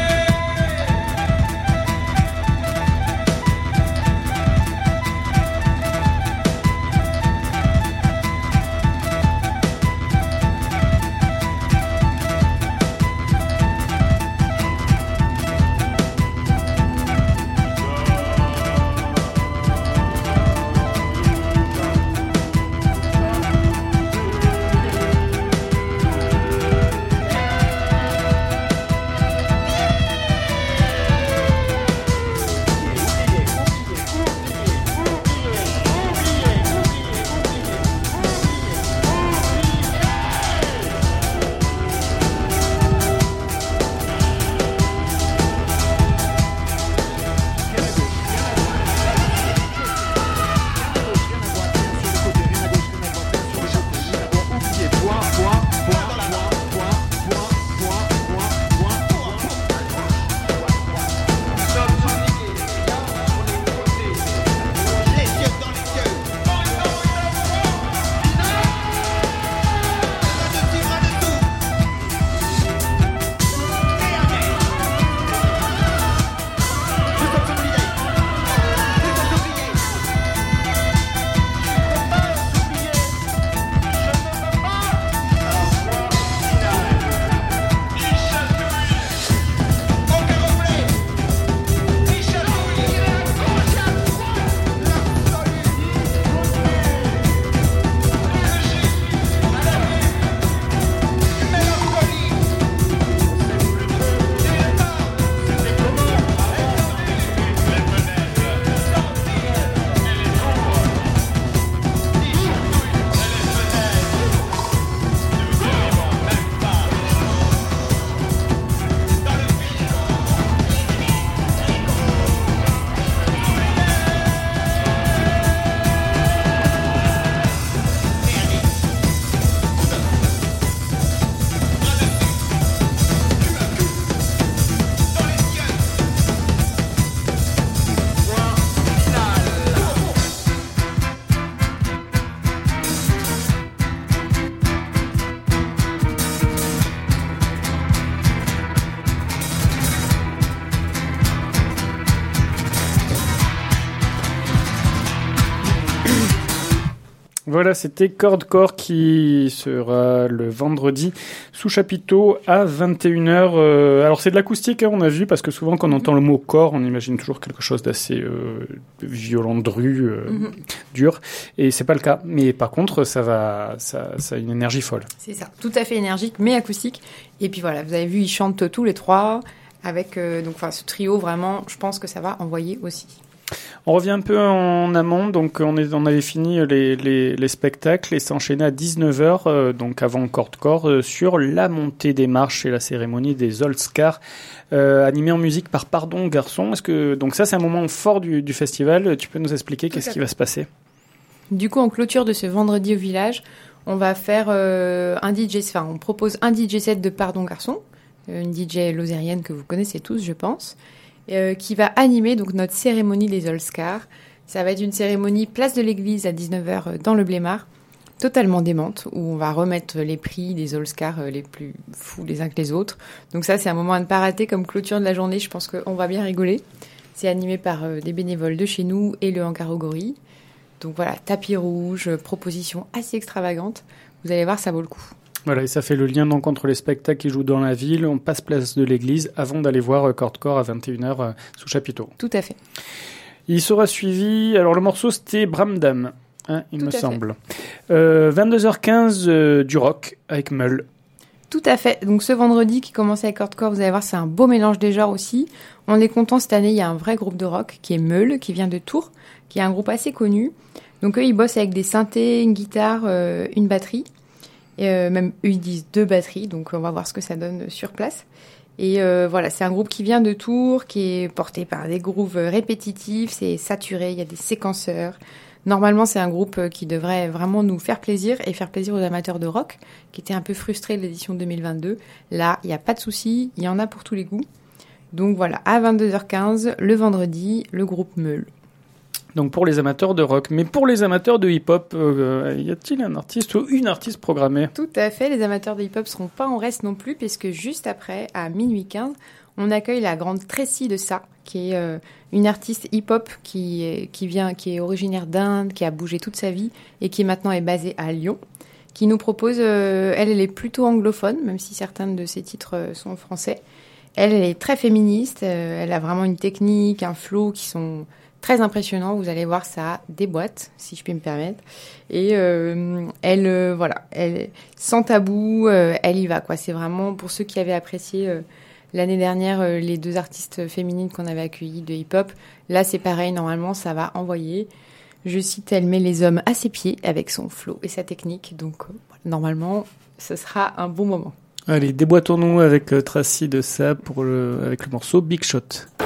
Voilà, c'était Chord Corps qui sera le vendredi sous chapiteau à vingt et une heures. Euh, alors c'est de l'acoustique, hein, on a vu, parce que souvent quand on entend le mot corps, on imagine toujours quelque chose d'assez euh, violent, dru, euh, mm-hmm. dur, et c'est pas le cas. Mais par contre, ça va, ça, ça a une énergie folle. C'est ça, tout à fait énergique, mais acoustique. Et puis voilà, vous avez vu, ils chantent tous les trois avec euh, donc enfin ce trio vraiment. Je pense que ça va envoyer aussi. On revient un peu en amont, donc on, est, on avait fini les, les, les spectacles et s'enchaînait à dix-neuf heures, euh, donc avant Chord Corps, euh, sur la montée des marches et la cérémonie des Zolskar, euh, animée en musique par Pardon Garçon. Est-ce que, donc ça c'est un moment fort du, du festival, tu peux nous expliquer Tout qu'est-ce qui va se passer? Du coup, en clôture de ce vendredi au village, on va faire euh, un D J, enfin on propose un D J set de Pardon Garçon, une D J lozérienne que vous connaissez tous je pense, Euh, qui va animer donc notre cérémonie des Zolskar. Ça va être une cérémonie place de l'église à dix-neuf heures dans le Blémard, totalement démente, où on va remettre les prix des Zolskar euh, les plus fous les uns que les autres. Donc ça, c'est un moment à ne pas rater comme clôture de la journée. Je pense qu'on va bien rigoler. C'est animé par euh, des bénévoles de chez nous et le Hangar au Gorille. Donc voilà, tapis rouge, euh, proposition assez extravagante. Vous allez voir, ça vaut le coup. Voilà, et ça fait le lien donc entre les spectacles qui jouent dans la ville, on passe place de l'église avant d'aller voir euh, Chord Corps à vingt et une heures euh, sous chapiteau. Tout à fait. Il sera suivi, alors le morceau c'était Bramdam, hein, il Tout me semble. Euh, vingt-deux heures quinze euh, du rock avec Meul. Tout à fait. Donc ce vendredi qui commence avec Hardcore, vous allez voir, c'est un beau mélange des genres aussi. On est content cette année, il y a un vrai groupe de rock qui est Meul, qui vient de Tours, qui est un groupe assez connu. Donc eux, ils bossent avec des synthés, une guitare, euh, une batterie. Et euh, même eux, ils disent deux batteries, donc on va voir ce que ça donne sur place. Et euh, voilà, c'est un groupe qui vient de Tours, qui est porté par des grooves répétitifs, c'est saturé, il y a des séquenceurs. Normalement, c'est un groupe qui devrait vraiment nous faire plaisir et faire plaisir aux amateurs de rock, qui étaient un peu frustrés de l'édition deux mille vingt-deux. Là, il n'y a pas de souci, il y en a pour tous les goûts. Donc voilà, à vingt-deux heures quinze, le vendredi, le groupe Meul. Donc pour les amateurs de rock. Mais pour les amateurs de hip-hop, euh, y a-t-il un artiste ou une artiste programmée ? Tout à fait, les amateurs de hip-hop ne seront pas en reste non plus, puisque juste après, à minuit quinze, on accueille la grande Tracy de Ça, qui est euh, une artiste hip-hop qui, est, qui, vient, qui est originaire d'Inde, qui a bougé toute sa vie et qui maintenant est basée à Lyon, qui nous propose, euh, elle, elle est plutôt anglophone, même si certains de ses titres euh, sont français. Elle, elle est très féministe, euh, elle a vraiment une technique, un flow qui sont très impressionnants. Vous allez voir, ça déboîte, si je puis me permettre. Et euh, elle, euh, voilà, elle, sans tabou, euh, elle y va, quoi. C'est vraiment, pour ceux qui avaient apprécié euh, l'année dernière euh, les deux artistes féminines qu'on avait accueillies de hip-hop, là, c'est pareil, normalement, ça va envoyer. Je cite, elle met les hommes à ses pieds avec son flow et sa technique. Donc, euh, normalement, ce sera un bon moment. Allez, déboîtons-nous avec euh, Tracy de Ça pour le, avec le morceau Big Shot.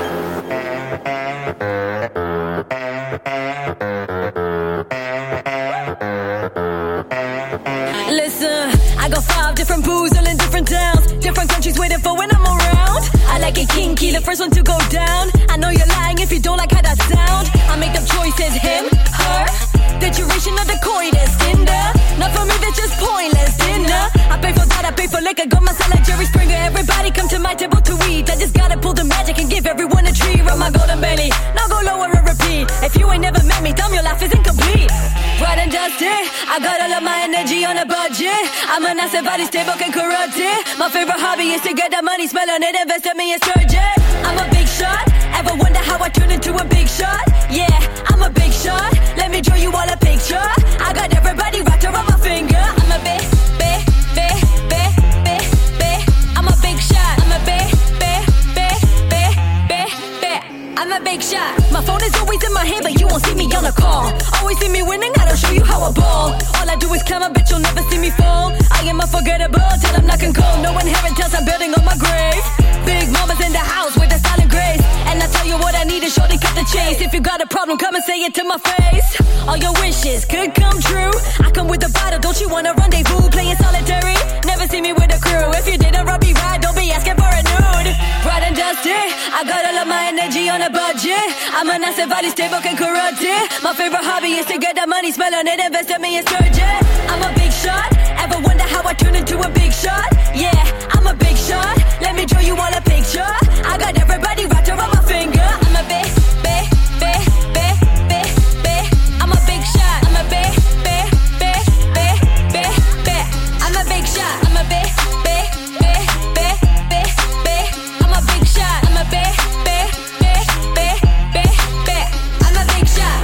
Listen, I got five different booze all in different towns, different countries waiting for when I'm around. I like it kinky, the first one to go down. I know you're lying if you don't like how that sound. I make them choices, him, her. The duration of the coitus, Tinder. Not for me, that's just pointless, dinner. I pay for that, I pay for liquor, got my salad, Jerry Springer. Everybody come to my table to eat. I just gotta pull the magic and give everyone a treat. Rub my golden belly, now go lower and repeat. If you ain't never met me, dumb, your life is incomplete. Right and dusty, I got all of my energy on a budget. I'm a nasty body, stable and corrupted. My favorite hobby is to get the money, smell on it, invest in me and splurge it. I'm a big shot, ever wonder how I turn into a big shot? Yeah, I'm a big shot, let me draw you all a picture. I got everybody wrapped around my finger. I'm a big, big, big, big, big, big. I'm a big shot, I'm a big, big, big, big, big, big. I'm a big shot. My phone is always in my hand, but you won't see me on a call. Always see me winning, I don't show you how I ball. All I do is climb, I bet you'll never see me fall. I am unforgettable till I'm knocking cold. No inheritance, I'm building on my grave. Big mama's in the house with a silent grace. And I tell you what I need is shorty cut the chase. If you got a problem, come and say it to my face. All your wishes could come true. I come with a bottle, don't you wanna rendezvous? Playing solitary, never see me with a crew. If you didn't rub me right, don't be asking for a nude. Bright and dusty, I got all of my energy on a budget. I'm an asset value, stable and corrupted. My favorite hobby is to get that money, smell on it, invest in me and splurge it. I'm a big shot, ever wonder how I turn into a big shot? Yeah, I'm a big shot, let me draw you all a picture. I got everybody wrapped around my finger. I'm a big, big, big, big, big, big. I'm a big shot, I'm a big, big, big, big, big, big. I'm a big shot, I'm a big, big, big, big, big, big. I'm a big shot, I'm a big, big, big, big, big, big. I'm a big shot.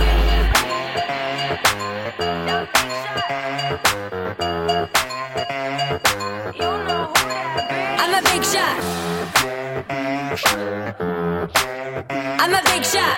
I'm a big shot. I'm a big shot.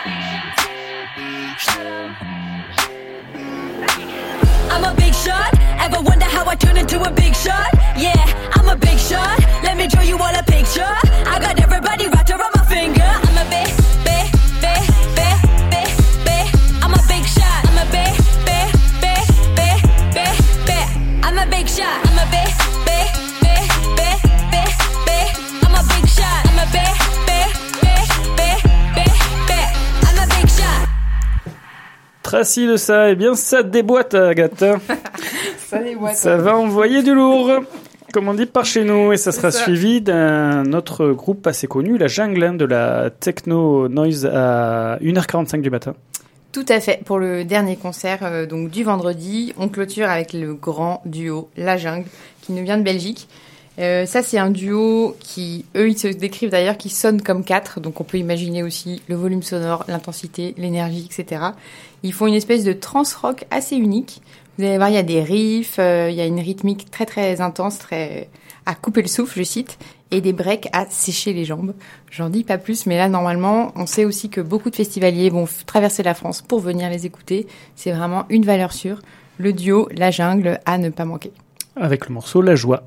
I'm a big shot. Ever wonder how I turn into a big shot? Yeah, I'm a big shot. Let me draw you all a picture. I got everybody wrapped around my finger. I'm a big, big, big, big, big, big. I'm a big shot. I'm a big, big, big, big, big, big. I'm a big shot. I'm a big, big, big, big, big, big. I'm a big shot. I'm a big, big, big, big, big, big. I'm a big shot. Tracy de Ça, eh bien ça déboîte, Agathe. Ça déboîte. Ça va envoyer du lourd, comme on dit par chez nous, et ça sera ça. Suivi d'un autre groupe assez connu, la Jungle, de la techno noise à une heure quarante-cinq du matin. Tout à fait. Pour le dernier concert euh, donc du vendredi, on clôture avec le grand duo La Jungle, qui nous vient de Belgique. Euh, ça, c'est un duo qui, eux, ils se décrivent d'ailleurs, qui sonne comme quatre. Donc, on peut imaginer aussi le volume sonore, l'intensité, l'énergie, et cetera. Ils font une espèce de trance rock assez unique. Vous allez voir, il y a des riffs, euh, il y a une rythmique très, très intense, très à couper le souffle, je cite, et des breaks à sécher les jambes. J'en dis pas plus, mais là, normalement, on sait aussi que beaucoup de festivaliers vont f- traverser la France pour venir les écouter. C'est vraiment une valeur sûre. Le duo La Jungle à ne pas manquer. Avec le morceau La Joie.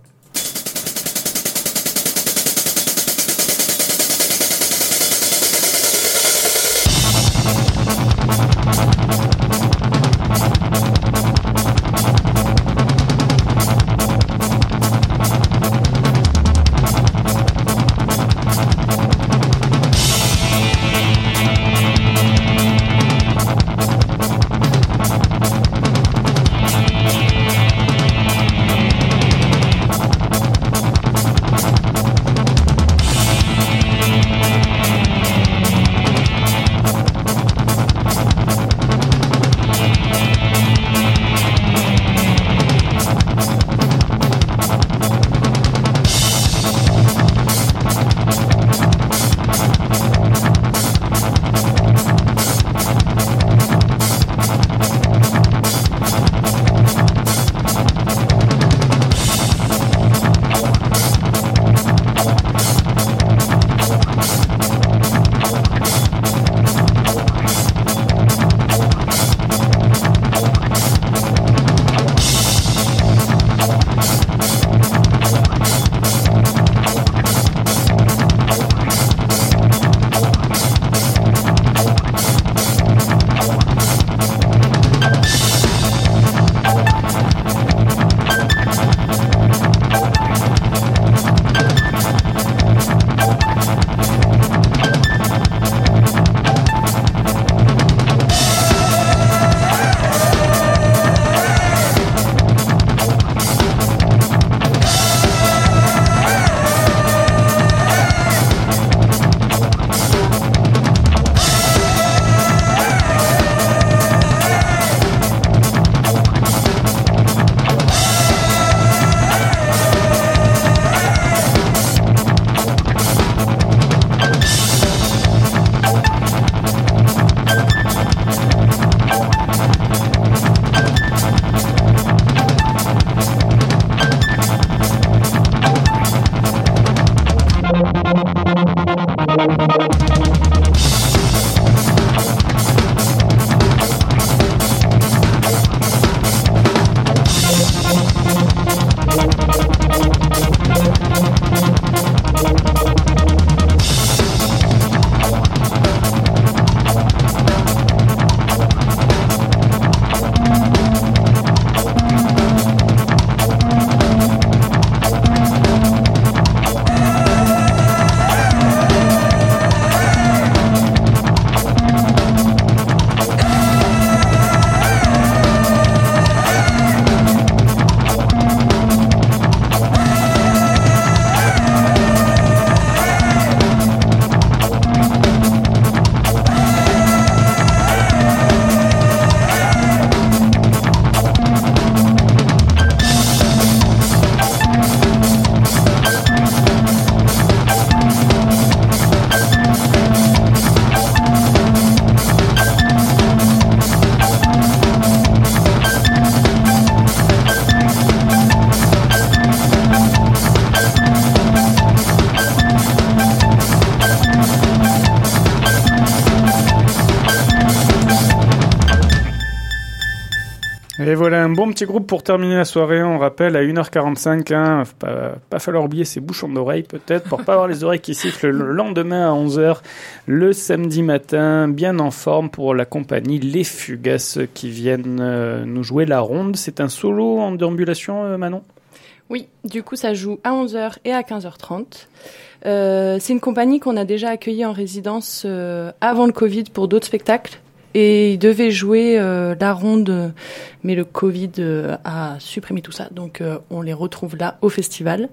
Et voilà un bon petit groupe pour terminer la soirée. On rappelle à une heure quarante-cinq, hein, pas, pas falloir oublier ses bouchons d'oreilles peut-être pour pas avoir les oreilles qui sifflent le lendemain à onze heures, le samedi matin, bien en forme pour la compagnie Les Fugaces qui viennent euh, nous jouer la ronde. C'est un solo en déambulation, euh, Manon ? Oui, du coup ça joue à onze heures et à quinze heures trente. Euh, c'est une compagnie qu'on a déjà accueillie en résidence euh, avant le Covid pour d'autres spectacles. Et ils devaient jouer euh, la ronde, mais le Covid euh, a supprimé tout ça. Donc euh, on les retrouve là au festival.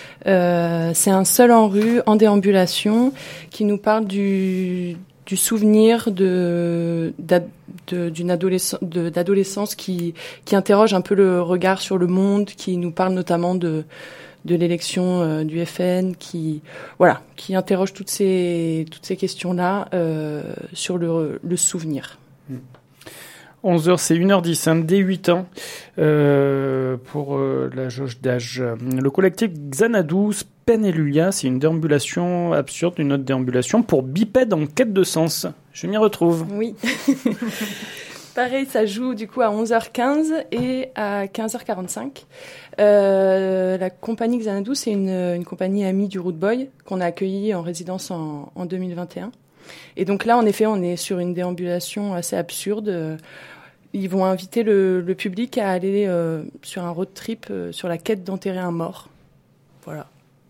Euh, c'est un seul en rue, en déambulation, qui nous parle du, du souvenir de, de, d'une adolescence, de, d'adolescence qui, qui interroge un peu le regard sur le monde, qui nous parle notamment de, de l'élection euh, du F N, qui voilà, qui interroge toutes ces toutes ces questions-là euh, sur le, le souvenir. onze heures, c'est une heure dix, hein, dès huit ans, euh, pour euh, la jauge d'âge. Le collectif Xanadu Spenellulia, c'est une déambulation absurde, une autre déambulation pour bipèdes en quête de sens. Je m'y retrouve. Oui. Pareil, ça joue du coup à onze heures quinze et à quinze heures quarante-cinq. Euh, la compagnie Xanadu, c'est une, une compagnie amie du Root Boy qu'on a accueillie en résidence en, en deux mille vingt et un. Et donc là, en effet, on est sur une déambulation assez absurde. Ils vont inviter le, le public à aller euh, sur un road trip euh, sur la quête d'enterrer un mort. Voilà.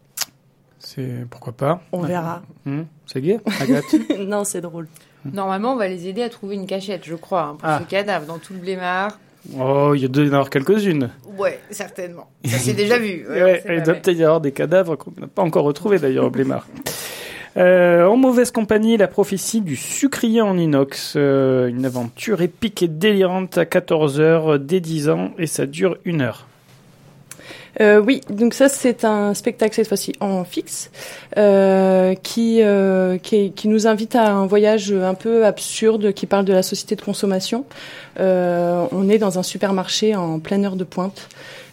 C'est pourquoi pas. On ouais. verra. Mmh. C'est gay, Agathe? Non, c'est drôle. Normalement, on va les aider à trouver une cachette, je crois, hein, pour ah. ce cadavre dans tout le blémard. Oh, il y a doit y en avoir quelques-unes. Ouais, certainement. Ça s'est déjà vu. Ouais, ouais, il doit peut-être y avoir des cadavres qu'on n'a pas encore retrouvés d'ailleurs au blémard. Euh, en mauvaise compagnie, la prophétie du sucrier en inox. Euh, une aventure épique et délirante à quatorze heures dès dix ans et ça dure une heure. Euh, oui, donc ça c'est un spectacle cette fois-ci en fixe euh, qui, euh, qui qui nous invite à un voyage un peu absurde qui parle de la société de consommation. Euh, on est dans un supermarché en pleine heure de pointe.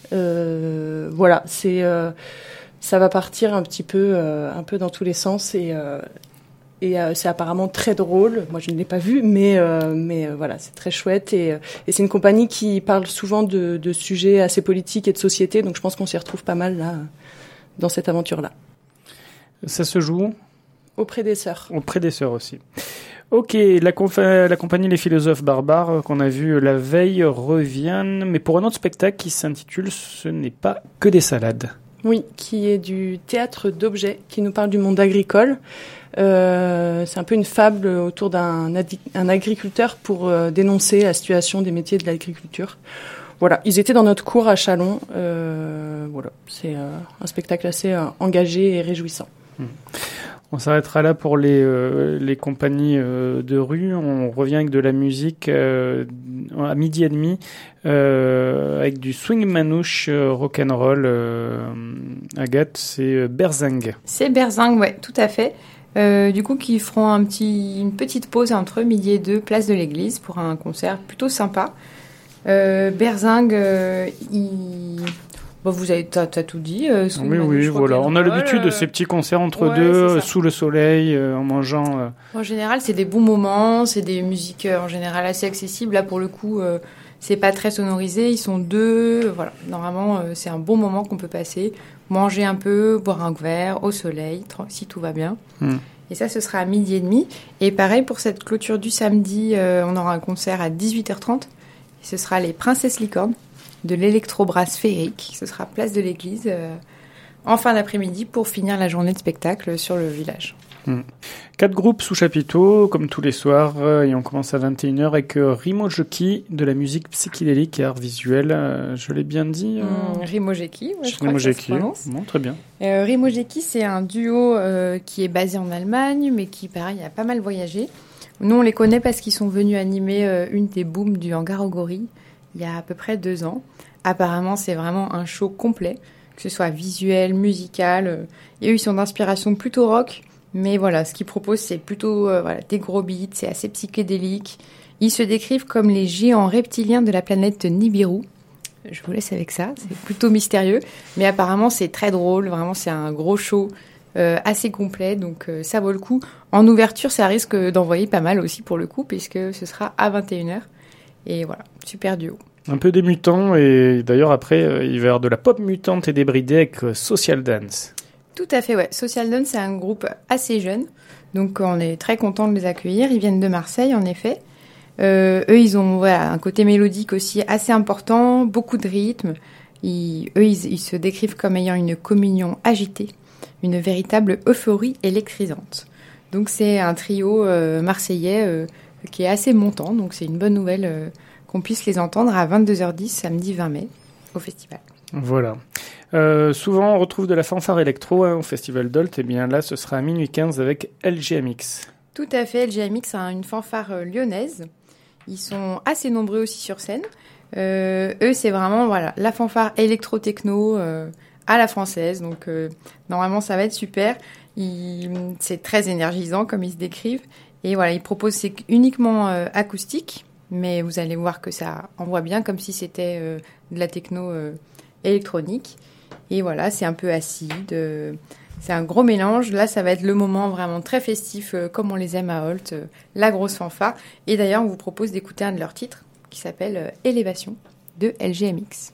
Euh, voilà, c'est euh, ça va partir un petit peu euh, un peu dans tous les sens et euh, et euh, c'est apparemment très drôle. Moi, je ne l'ai pas vu, mais euh, mais euh, voilà, c'est très chouette et, euh, et c'est une compagnie qui parle souvent de, de sujets assez politiques et de société. Donc, je pense qu'on s'y retrouve pas mal là dans cette aventure-là. Ça se joue auprès des sœurs. Auprès des sœurs aussi. Ok, la, confa- la compagnie Les Philosophes Barbares qu'on a vu la veille revient, mais pour un autre spectacle qui s'intitule Ce n'est pas que des salades. Oui, qui est du théâtre d'objets, qui nous parle du monde agricole. Euh, c'est un peu une fable autour d'un adi- un agriculteur pour euh, dénoncer la situation des métiers de l'agriculture. Voilà, ils étaient dans notre cours à Châlons. Euh, voilà, c'est euh, un spectacle assez euh, engagé et réjouissant. Mmh. On s'arrêtera là pour les, euh, les compagnies euh, de rue. On revient avec de la musique euh, à midi et demi, euh, avec du swing manouche euh, rock'n'roll. Euh, Agathe, c'est Berzing. C'est Berzing, ouais, tout à fait. Euh, du coup, qui feront un petit, une petite pause entre midi et deux, place de l'église, pour un concert plutôt sympa. Euh, Berzing, euh, il... Bon, vous avez, t'as, t'as tout dit. Euh, oui, oui, voilà. On a l'habitude de ces petits concerts entre ouais, deux, sous le soleil, euh, en mangeant. Euh... En général, c'est des bons moments, c'est des musiques euh, en général assez accessibles. Là, pour le coup, euh, c'est pas très sonorisé. Ils sont deux. Euh, voilà. Normalement, euh, c'est un bon moment qu'on peut passer, manger un peu, boire un verre au soleil, si tout va bien. Mm. Et ça, ce sera à midi et demi. Et pareil pour cette clôture du samedi, euh, on aura un concert à dix-huit heures trente. Et ce sera les Princesses Licornes de l'électrobrasse féerique. Ce sera place de l'église euh, en fin d'après-midi pour finir la journée de spectacle sur le village. Mmh. Quatre groupes sous chapiteau, comme tous les soirs, euh, et on commence à vingt et une heures avec euh, Rimojeki, de la musique psychédélique et art visuel. Euh, je l'ai bien dit euh... mmh, Rimojeki, ouais, je crois Rimojeki. que ça se prononce. Bon, très bien. Euh, Rimojeki, c'est un duo euh, qui est basé en Allemagne, mais qui, pareil, a pas mal voyagé. Nous, on les connaît parce qu'ils sont venus animer euh, une des booms du Hangar aux Gorilles il y a à peu près deux ans. Apparemment, c'est vraiment un show complet, que ce soit visuel, musical. Et eux, ils sont d'inspiration plutôt rock. Mais voilà, ce qu'ils proposent, c'est plutôt euh, voilà, des gros beats, c'est assez psychédélique. Ils se décrivent comme les géants reptiliens de la planète Nibiru. Je vous laisse avec ça, c'est plutôt mystérieux. Mais apparemment, c'est très drôle. Vraiment, c'est un gros show euh, assez complet. Donc, euh, ça vaut le coup. En ouverture, ça risque d'envoyer pas mal aussi pour le coup, puisque ce sera à vingt et une heures. Et voilà, super duo. Un peu des mutants, et d'ailleurs après, euh, il va y avoir de la pop mutante et débridée avec euh, Social Dance. Tout à fait, ouais. Social Dance, c'est un groupe assez jeune, donc on est très content de les accueillir. Ils viennent de Marseille, en effet. Euh, eux, ils ont voilà, un côté mélodique aussi assez important, beaucoup de rythme. Ils, eux, ils, ils se décrivent comme ayant une communion agitée, une véritable euphorie électrisante. Donc c'est un trio euh, marseillais euh, qui est assez montant, donc c'est une bonne nouvelle euh, qu'on puisse les entendre à vingt-deux heures dix, samedi vingt mai, au festival. Voilà. Euh, souvent, on retrouve de la fanfare électro hein, au Festival Dolt. Et bien là, ce sera à minuit quinze avec L G M X. Tout à fait. L G M X a une fanfare euh, lyonnaise. Ils sont assez nombreux aussi sur scène. Euh, eux, c'est vraiment voilà la fanfare électro-techno, euh, à la française. Donc, euh, normalement, ça va être super. Il, c'est très énergisant, comme ils se décrivent. Et voilà, ils proposent c'est uniquement euh, acoustique, mais vous allez voir que ça envoie bien, comme si c'était euh, de la techno euh, électronique. Et voilà, c'est un peu acide. Euh, c'est un gros mélange. Là, ça va être le moment vraiment très festif, euh, comme on les aime à Holt, euh, la grosse fanfare. Et d'ailleurs, on vous propose d'écouter un de leurs titres, qui s'appelle euh, Élévation, de L G M X.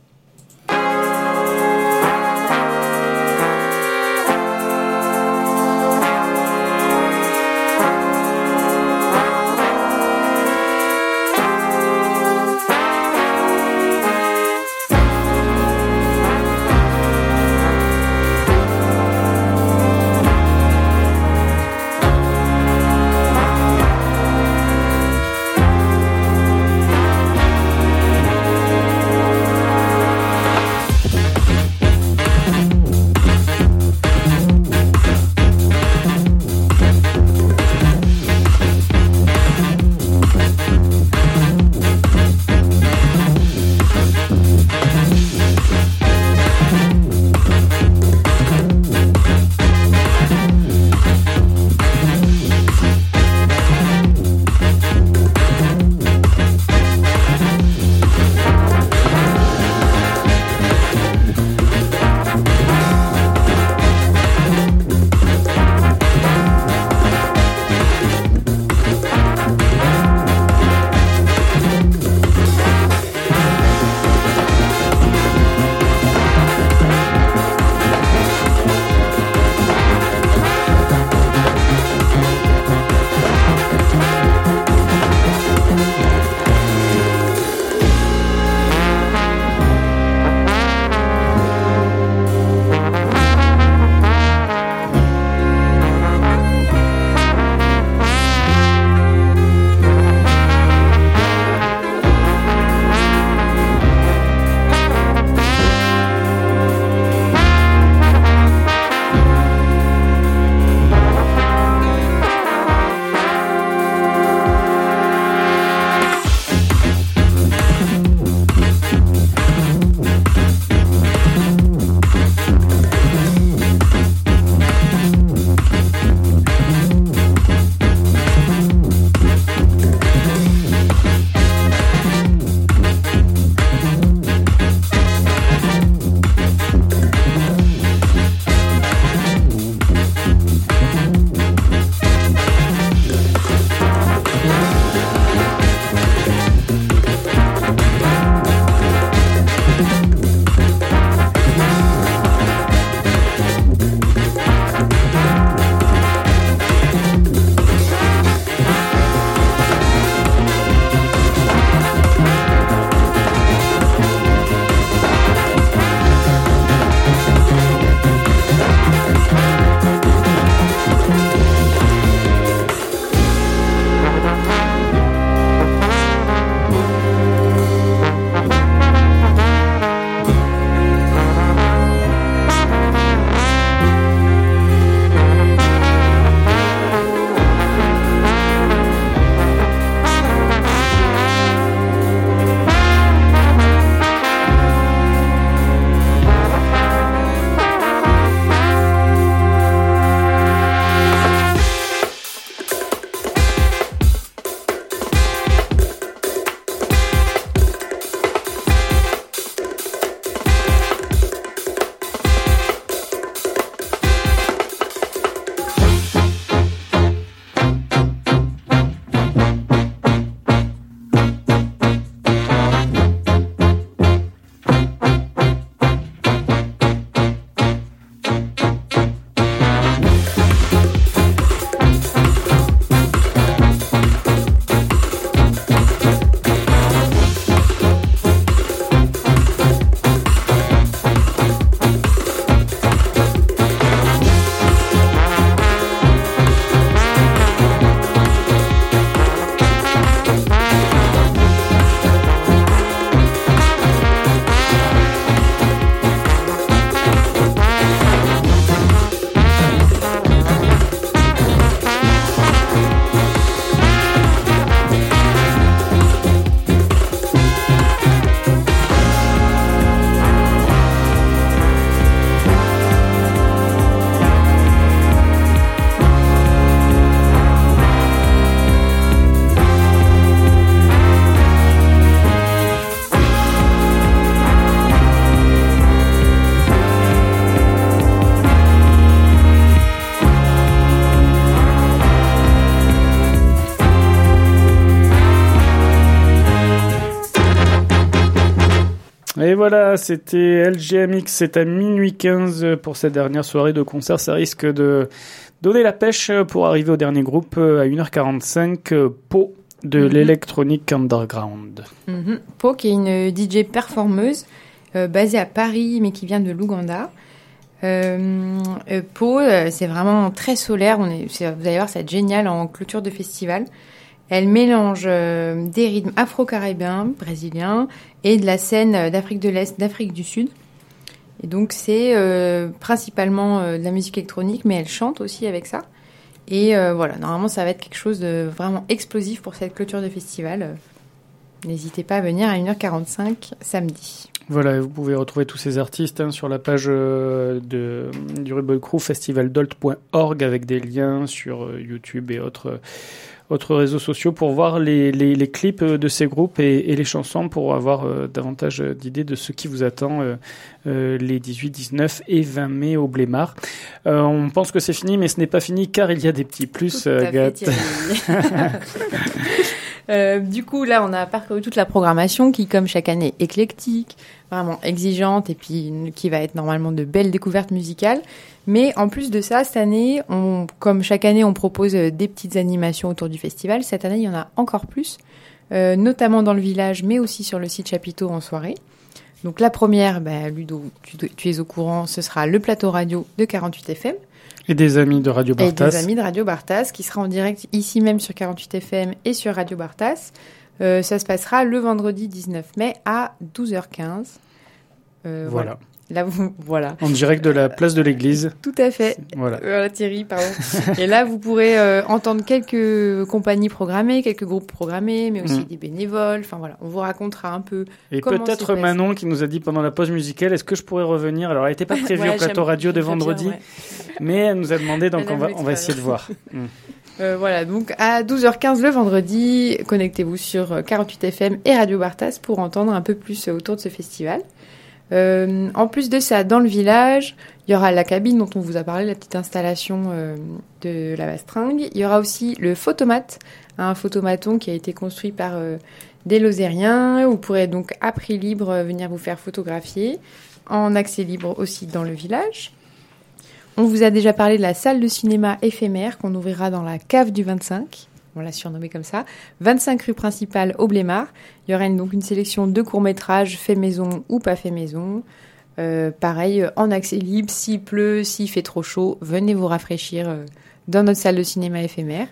Et voilà, c'était L G M X, c'est à minuit quinze pour cette dernière soirée de concert. Ça risque de donner la pêche pour arriver au dernier groupe à une heure quarante-cinq, Pau de mm-hmm. l'électronique underground. Mm-hmm. Pau qui est une D J performeuse euh, basée à Paris mais qui vient de l'Ouganda. Euh, euh, Pau, euh, c'est vraiment très solaire. On est, c'est, vous allez voir, ça va être génial en clôture de festival. Elle mélange euh, des rythmes afro-caribéens, brésiliens, et de la scène d'Afrique de l'Est, d'Afrique du Sud. Et donc, c'est euh, principalement euh, de la musique électronique, mais elle chante aussi avec ça. Et euh, voilà, normalement, ça va être quelque chose de vraiment explosif pour cette clôture de festival. Euh, n'hésitez pas à venir à une heure quarante-cinq samedi. Voilà, vous pouvez retrouver tous ces artistes hein, sur la page euh, de, du Rebel Crew, festivaldolt point org, avec des liens sur euh, YouTube et autres... Euh, autres réseaux sociaux pour voir les, les, les clips de ces groupes et, et les chansons pour avoir euh, davantage d'idées de ce qui vous attend euh, euh, les dix-huit, dix-neuf et vingt mai au Blémard. Euh, on pense que c'est fini, mais ce n'est pas fini car il y a des petits plus, Agathe. euh, du coup, là, on a parcouru toute la programmation qui, comme chaque année, est éclectique, vraiment exigeante et puis qui va être normalement de belles découvertes musicales. Mais en plus de ça, cette année, on, comme chaque année, on propose des petites animations autour du festival. Cette année, il y en a encore plus, euh, notamment dans le village, mais aussi sur le site Chapiteau en soirée. Donc la première, bah, Ludo, tu, tu es au courant, ce sera le plateau radio de quarante-huit F M. Et des amis de Radio Bartas. Et des amis de Radio Bartas, qui sera en direct ici même sur quarante-huit F M et sur Radio Bartas. Euh, ça se passera le vendredi dix-neuf mai à douze heures quinze. Euh, voilà. voilà. Là, vous, voilà. En direct de la place de l'église. Tout à fait. Voilà. Voilà, Thierry, pardon. Et là, vous pourrez euh, entendre quelques compagnies programmées, quelques groupes programmés, mais aussi mmh. des bénévoles. Enfin, voilà, on vous racontera un peu. Et peut-être Manon qui nous a dit pendant la pause musicale, est-ce que je pourrais revenir? Alors, elle n'était pas prévue ouais, au plateau radio de vendredi, bien, ouais. mais elle nous a demandé, donc on va, on va essayer de voir. Mmh. Euh, voilà, donc à douze heures quinze le vendredi, connectez-vous sur quarante-huit F M et Radio Bartas pour entendre un peu plus autour de ce festival. Euh, en plus de ça, dans le village, il y aura la cabine dont on vous a parlé, la petite installation euh, de la Bastringue. Il y aura aussi le photomate, un photomaton qui a été construit par euh, des Lozériens. Vous pourrez donc à prix libre euh, venir vous faire photographier, en accès libre aussi dans le village. On vous a déjà parlé de la salle de cinéma éphémère qu'on ouvrira dans la cave du vingt-cinq. On l'a surnommé comme ça, vingt-cinq rue principale au Blémard. Il y aura une, donc une sélection de courts-métrages faits maison ou pas faits maison. Euh, pareil, en accès libre, s'il pleut, s'il fait trop chaud, venez vous rafraîchir euh, dans notre salle de cinéma éphémère.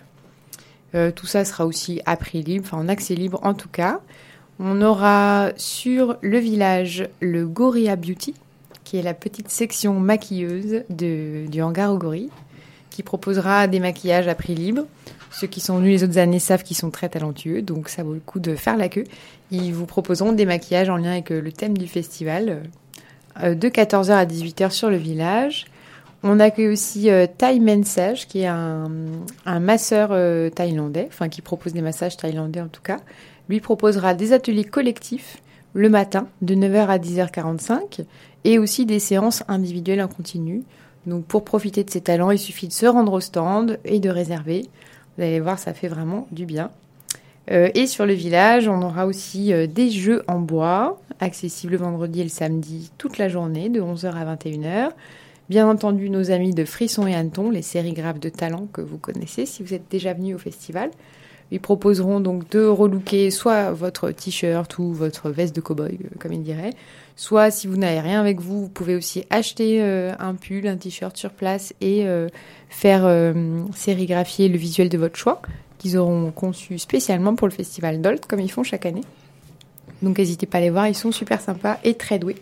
Euh, tout ça sera aussi à prix libre, enfin en accès libre en tout cas. On aura sur le village le Gorilla Beauty, qui est la petite section maquilleuse de, du hangar au gorille, qui proposera des maquillages à prix libre. Ceux qui sont venus les autres années savent qu'ils sont très talentueux, donc ça vaut le coup de faire la queue. Ils vous proposeront des maquillages en lien avec le thème du festival, euh, de quatorze heures à dix-huit heures sur le village. On accueille aussi euh, Thai Mensage, qui est un, un masseur euh, thaïlandais, enfin qui propose des massages thaïlandais en tout cas. Lui proposera des ateliers collectifs le matin, de neuf heures à dix heures quarante-cinq, et aussi des séances individuelles en continu. Donc pour profiter de ces talents, il suffit de se rendre au stand et de réserver. Vous allez voir, ça fait vraiment du bien. Euh, et sur le village, on aura aussi euh, des jeux en bois, accessibles le vendredi et le samedi toute la journée, de onze heures à vingt et une heures. Bien entendu, nos amis de Frisson et Hanneton, les sérigraphes de talent que vous connaissez si vous êtes déjà venus au festival. Ils proposeront donc de relooker soit votre t-shirt ou votre veste de cow-boy, comme ils diraient. Soit, si vous n'avez rien avec vous, vous pouvez aussi acheter euh, un pull, un t-shirt sur place et euh, faire euh, sérigraphier le visuel de votre choix, qu'ils auront conçu spécialement pour le festival Dolt, comme ils font chaque année. Donc, n'hésitez pas à les voir, ils sont super sympas et très doués.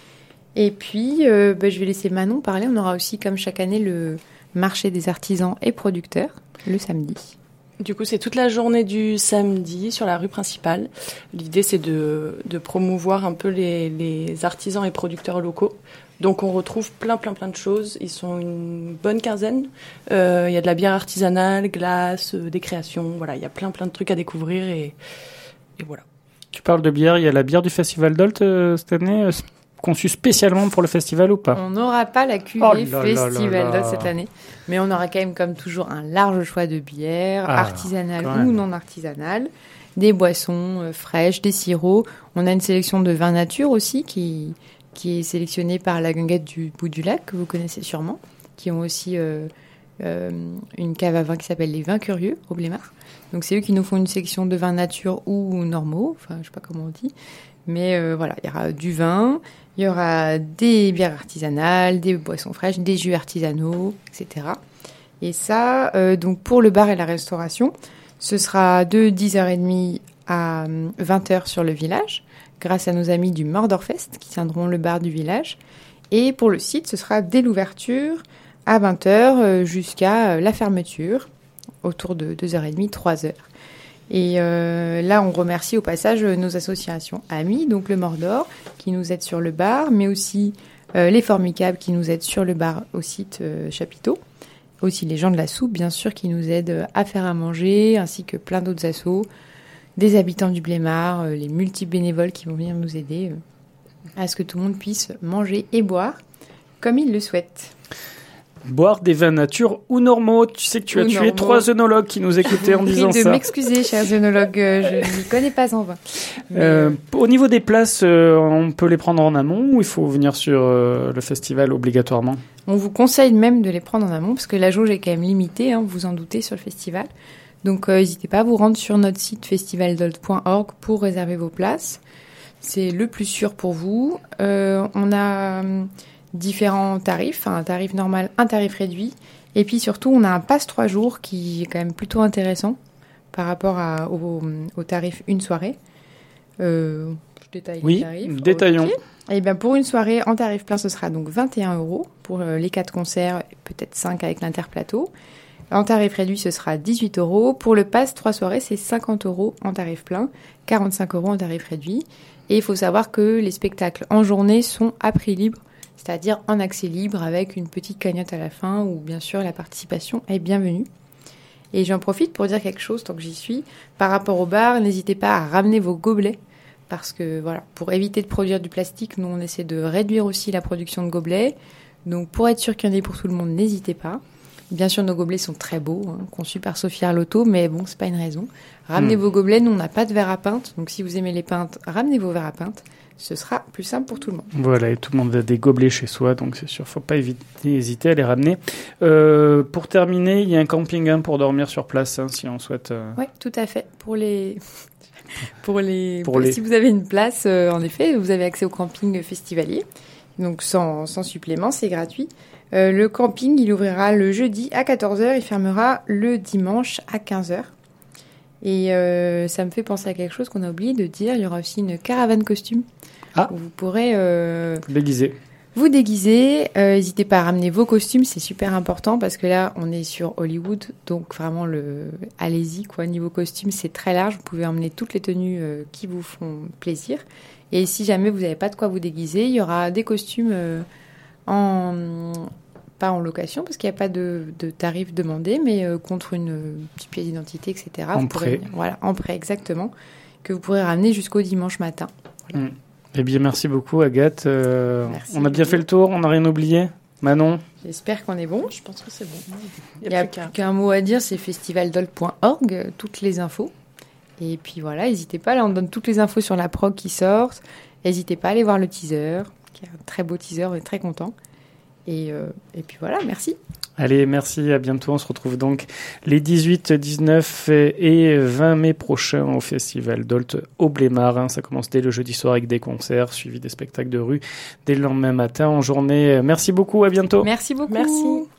Et puis, euh, bah, je vais laisser Manon parler. On aura aussi, comme chaque année, le marché des artisans et producteurs, le samedi. Du coup, c'est toute la journée du samedi sur la rue principale. L'idée, c'est de, de promouvoir un peu les, les artisans et producteurs locaux. Donc, on retrouve plein, plein, plein de choses. Ils sont une bonne quinzaine. Euh, il y a de la bière artisanale, glace, euh, des créations. Voilà, il y a plein, plein de trucs à découvrir et, et voilà. Tu parles de bière. Il y a la bière du Festival Dolt euh, cette année, euh, conçue spécialement pour le festival ou pas? On n'aura pas la cuvée oh là Festival là là Dolt cette année, mais on aura quand même comme toujours un large choix de bières, ah, artisanales ou non artisanales. des boissons euh, fraîches, des sirops. On a une sélection de vins nature aussi qui, qui est sélectionnée par la Guinguette du Bout du Lac, que vous connaissez sûrement, qui ont aussi euh, euh, une cave à vin qui s'appelle les Vins Curieux au Blémard. Donc c'est eux qui nous font une sélection de vins nature ou normaux, enfin je sais pas comment on dit. Mais euh, voilà, il y aura du vin, il y aura des bières artisanales, des boissons fraîches, des jus artisanaux, et cetera. Et ça, euh, donc pour le bar et la restauration, ce sera de dix heures trente à vingt heures sur le village, grâce à nos amis du Mordorfest qui tiendront le bar du village. Et pour le site, ce sera dès l'ouverture à vingt heures jusqu'à la fermeture, autour de deux heures trente, trois heures. Et euh, là, on remercie au passage nos associations amies, donc le Mordor, qui nous aide sur le bar, mais aussi euh, les Formicables qui nous aident sur le bar au site euh, Chapiteau. Aussi les gens de la soupe, bien sûr, qui nous aident à faire à manger, ainsi que plein d'autres assos, des habitants du Blémard, euh, les multiples bénévoles qui vont venir nous aider euh, à ce que tout le monde puisse manger et boire comme il le souhaite. Boire des vins nature ou normaux. Tu sais que tu Ou as tué normaux. trois œnologues qui nous écoutaient en disant Prie de ça. m'excuser, chers œnologues, euh, je ne m'y connais pas en vin. Mais, Euh, au niveau des places, euh, on peut les prendre en amont ou il faut venir sur euh, le festival obligatoirement? On vous conseille même de les prendre en amont parce que la jauge est quand même limitée, hein, vous vous en doutez, sur le festival. Donc euh, n'hésitez pas à vous rendre sur notre site festivaldolt point org pour réserver vos places. C'est le plus sûr pour vous. Euh, on a hum, différents tarifs, un tarif normal, un tarif réduit. Et puis surtout, on a un pass trois jours qui est quand même plutôt intéressant par rapport à, au, au tarif une soirée. Euh, je détaille Oui, les tarifs. détaillons. Ok. Et bien pour une soirée en tarif plein, ce sera donc vingt et un euros pour euh, les quatre concerts, peut-être cinq avec l'interplateau. En tarif réduit, ce sera dix-huit euros. Pour le pass trois soirées, c'est cinquante euros en tarif plein, quarante-cinq euros en tarif réduit. Et il faut savoir que les spectacles en journée sont à prix libre, c'est-à-dire en accès libre avec une petite cagnotte à la fin où bien sûr la participation est bienvenue. Et j'en profite pour dire quelque chose tant que j'y suis. Par rapport au bar, n'hésitez pas à ramener vos gobelets parce que voilà, pour éviter de produire du plastique, nous on essaie de réduire aussi la production de gobelets. Donc pour être sûr qu'il y en ait pour tout le monde, n'hésitez pas. Bien sûr, nos gobelets sont très beaux, hein, conçus par Sophie Arlotto, mais bon, c'est pas une raison. Ramenez mmh. vos gobelets, nous on n'a pas de verre à pinte, donc si vous aimez les pintes, ramenez vos verres à pinte. Ce sera plus simple pour tout le monde. Voilà, et tout le monde a des gobelets chez soi, donc c'est sûr, faut pas éviter, hésiter à les ramener. Euh, pour terminer, il y a un camping hein, pour dormir sur place, hein, si on souhaite. Euh... Oui, tout à fait. Pour les, pour les, pour les... si vous avez une place, euh, en effet, vous avez accès au camping festivalier, donc sans, sans supplément, c'est gratuit. Euh, le camping, il ouvrira le jeudi à quatorze heures, il fermera le dimanche à quinze heures. Et euh, ça me fait penser à quelque chose qu'on a oublié de dire, il y aura aussi une caravane costume. Ah. Où vous pourrez euh, déguiser. Vous déguiser. Euh, n'hésitez pas à ramener vos costumes, c'est super important parce que là, on est sur Hollywood, donc vraiment le, allez-y quoi. Niveau costume, c'est très large. Vous pouvez emmener toutes les tenues euh, qui vous font plaisir. Et si jamais vous n'avez pas de quoi vous déguiser, il y aura des costumes euh, en pas en location parce qu'il n'y a pas de, de tarif demandé, mais euh, contre une euh, petite pièce d'identité, et cetera. En vous prêt. Pourrez, voilà, en prêt exactement, que vous pourrez ramener jusqu'au dimanche matin. Voilà. Mmh. Eh bien, merci beaucoup, Agathe. Euh, merci on a bien fait le tour, on n'a rien oublié. Manon? J'espère qu'on est bon. Je pense que c'est bon. Il n'y a, a plus, plus qu'un mot à dire, c'est festivaldolt point org, toutes les infos. Et puis voilà, n'hésitez pas, là on donne toutes les infos sur la prog qui sortent. N'hésitez pas à aller voir le teaser, qui est un très beau teaser, on est très contents. Et, euh, et puis voilà, merci. Allez, merci, à bientôt. On se retrouve donc les dix-huit, dix-neuf et vingt mai prochains au Festival Dolt au Blémard. Ça commence dès le jeudi soir avec des concerts, suivis des spectacles de rue dès le lendemain matin en journée. Merci beaucoup, à bientôt. Merci beaucoup. Merci.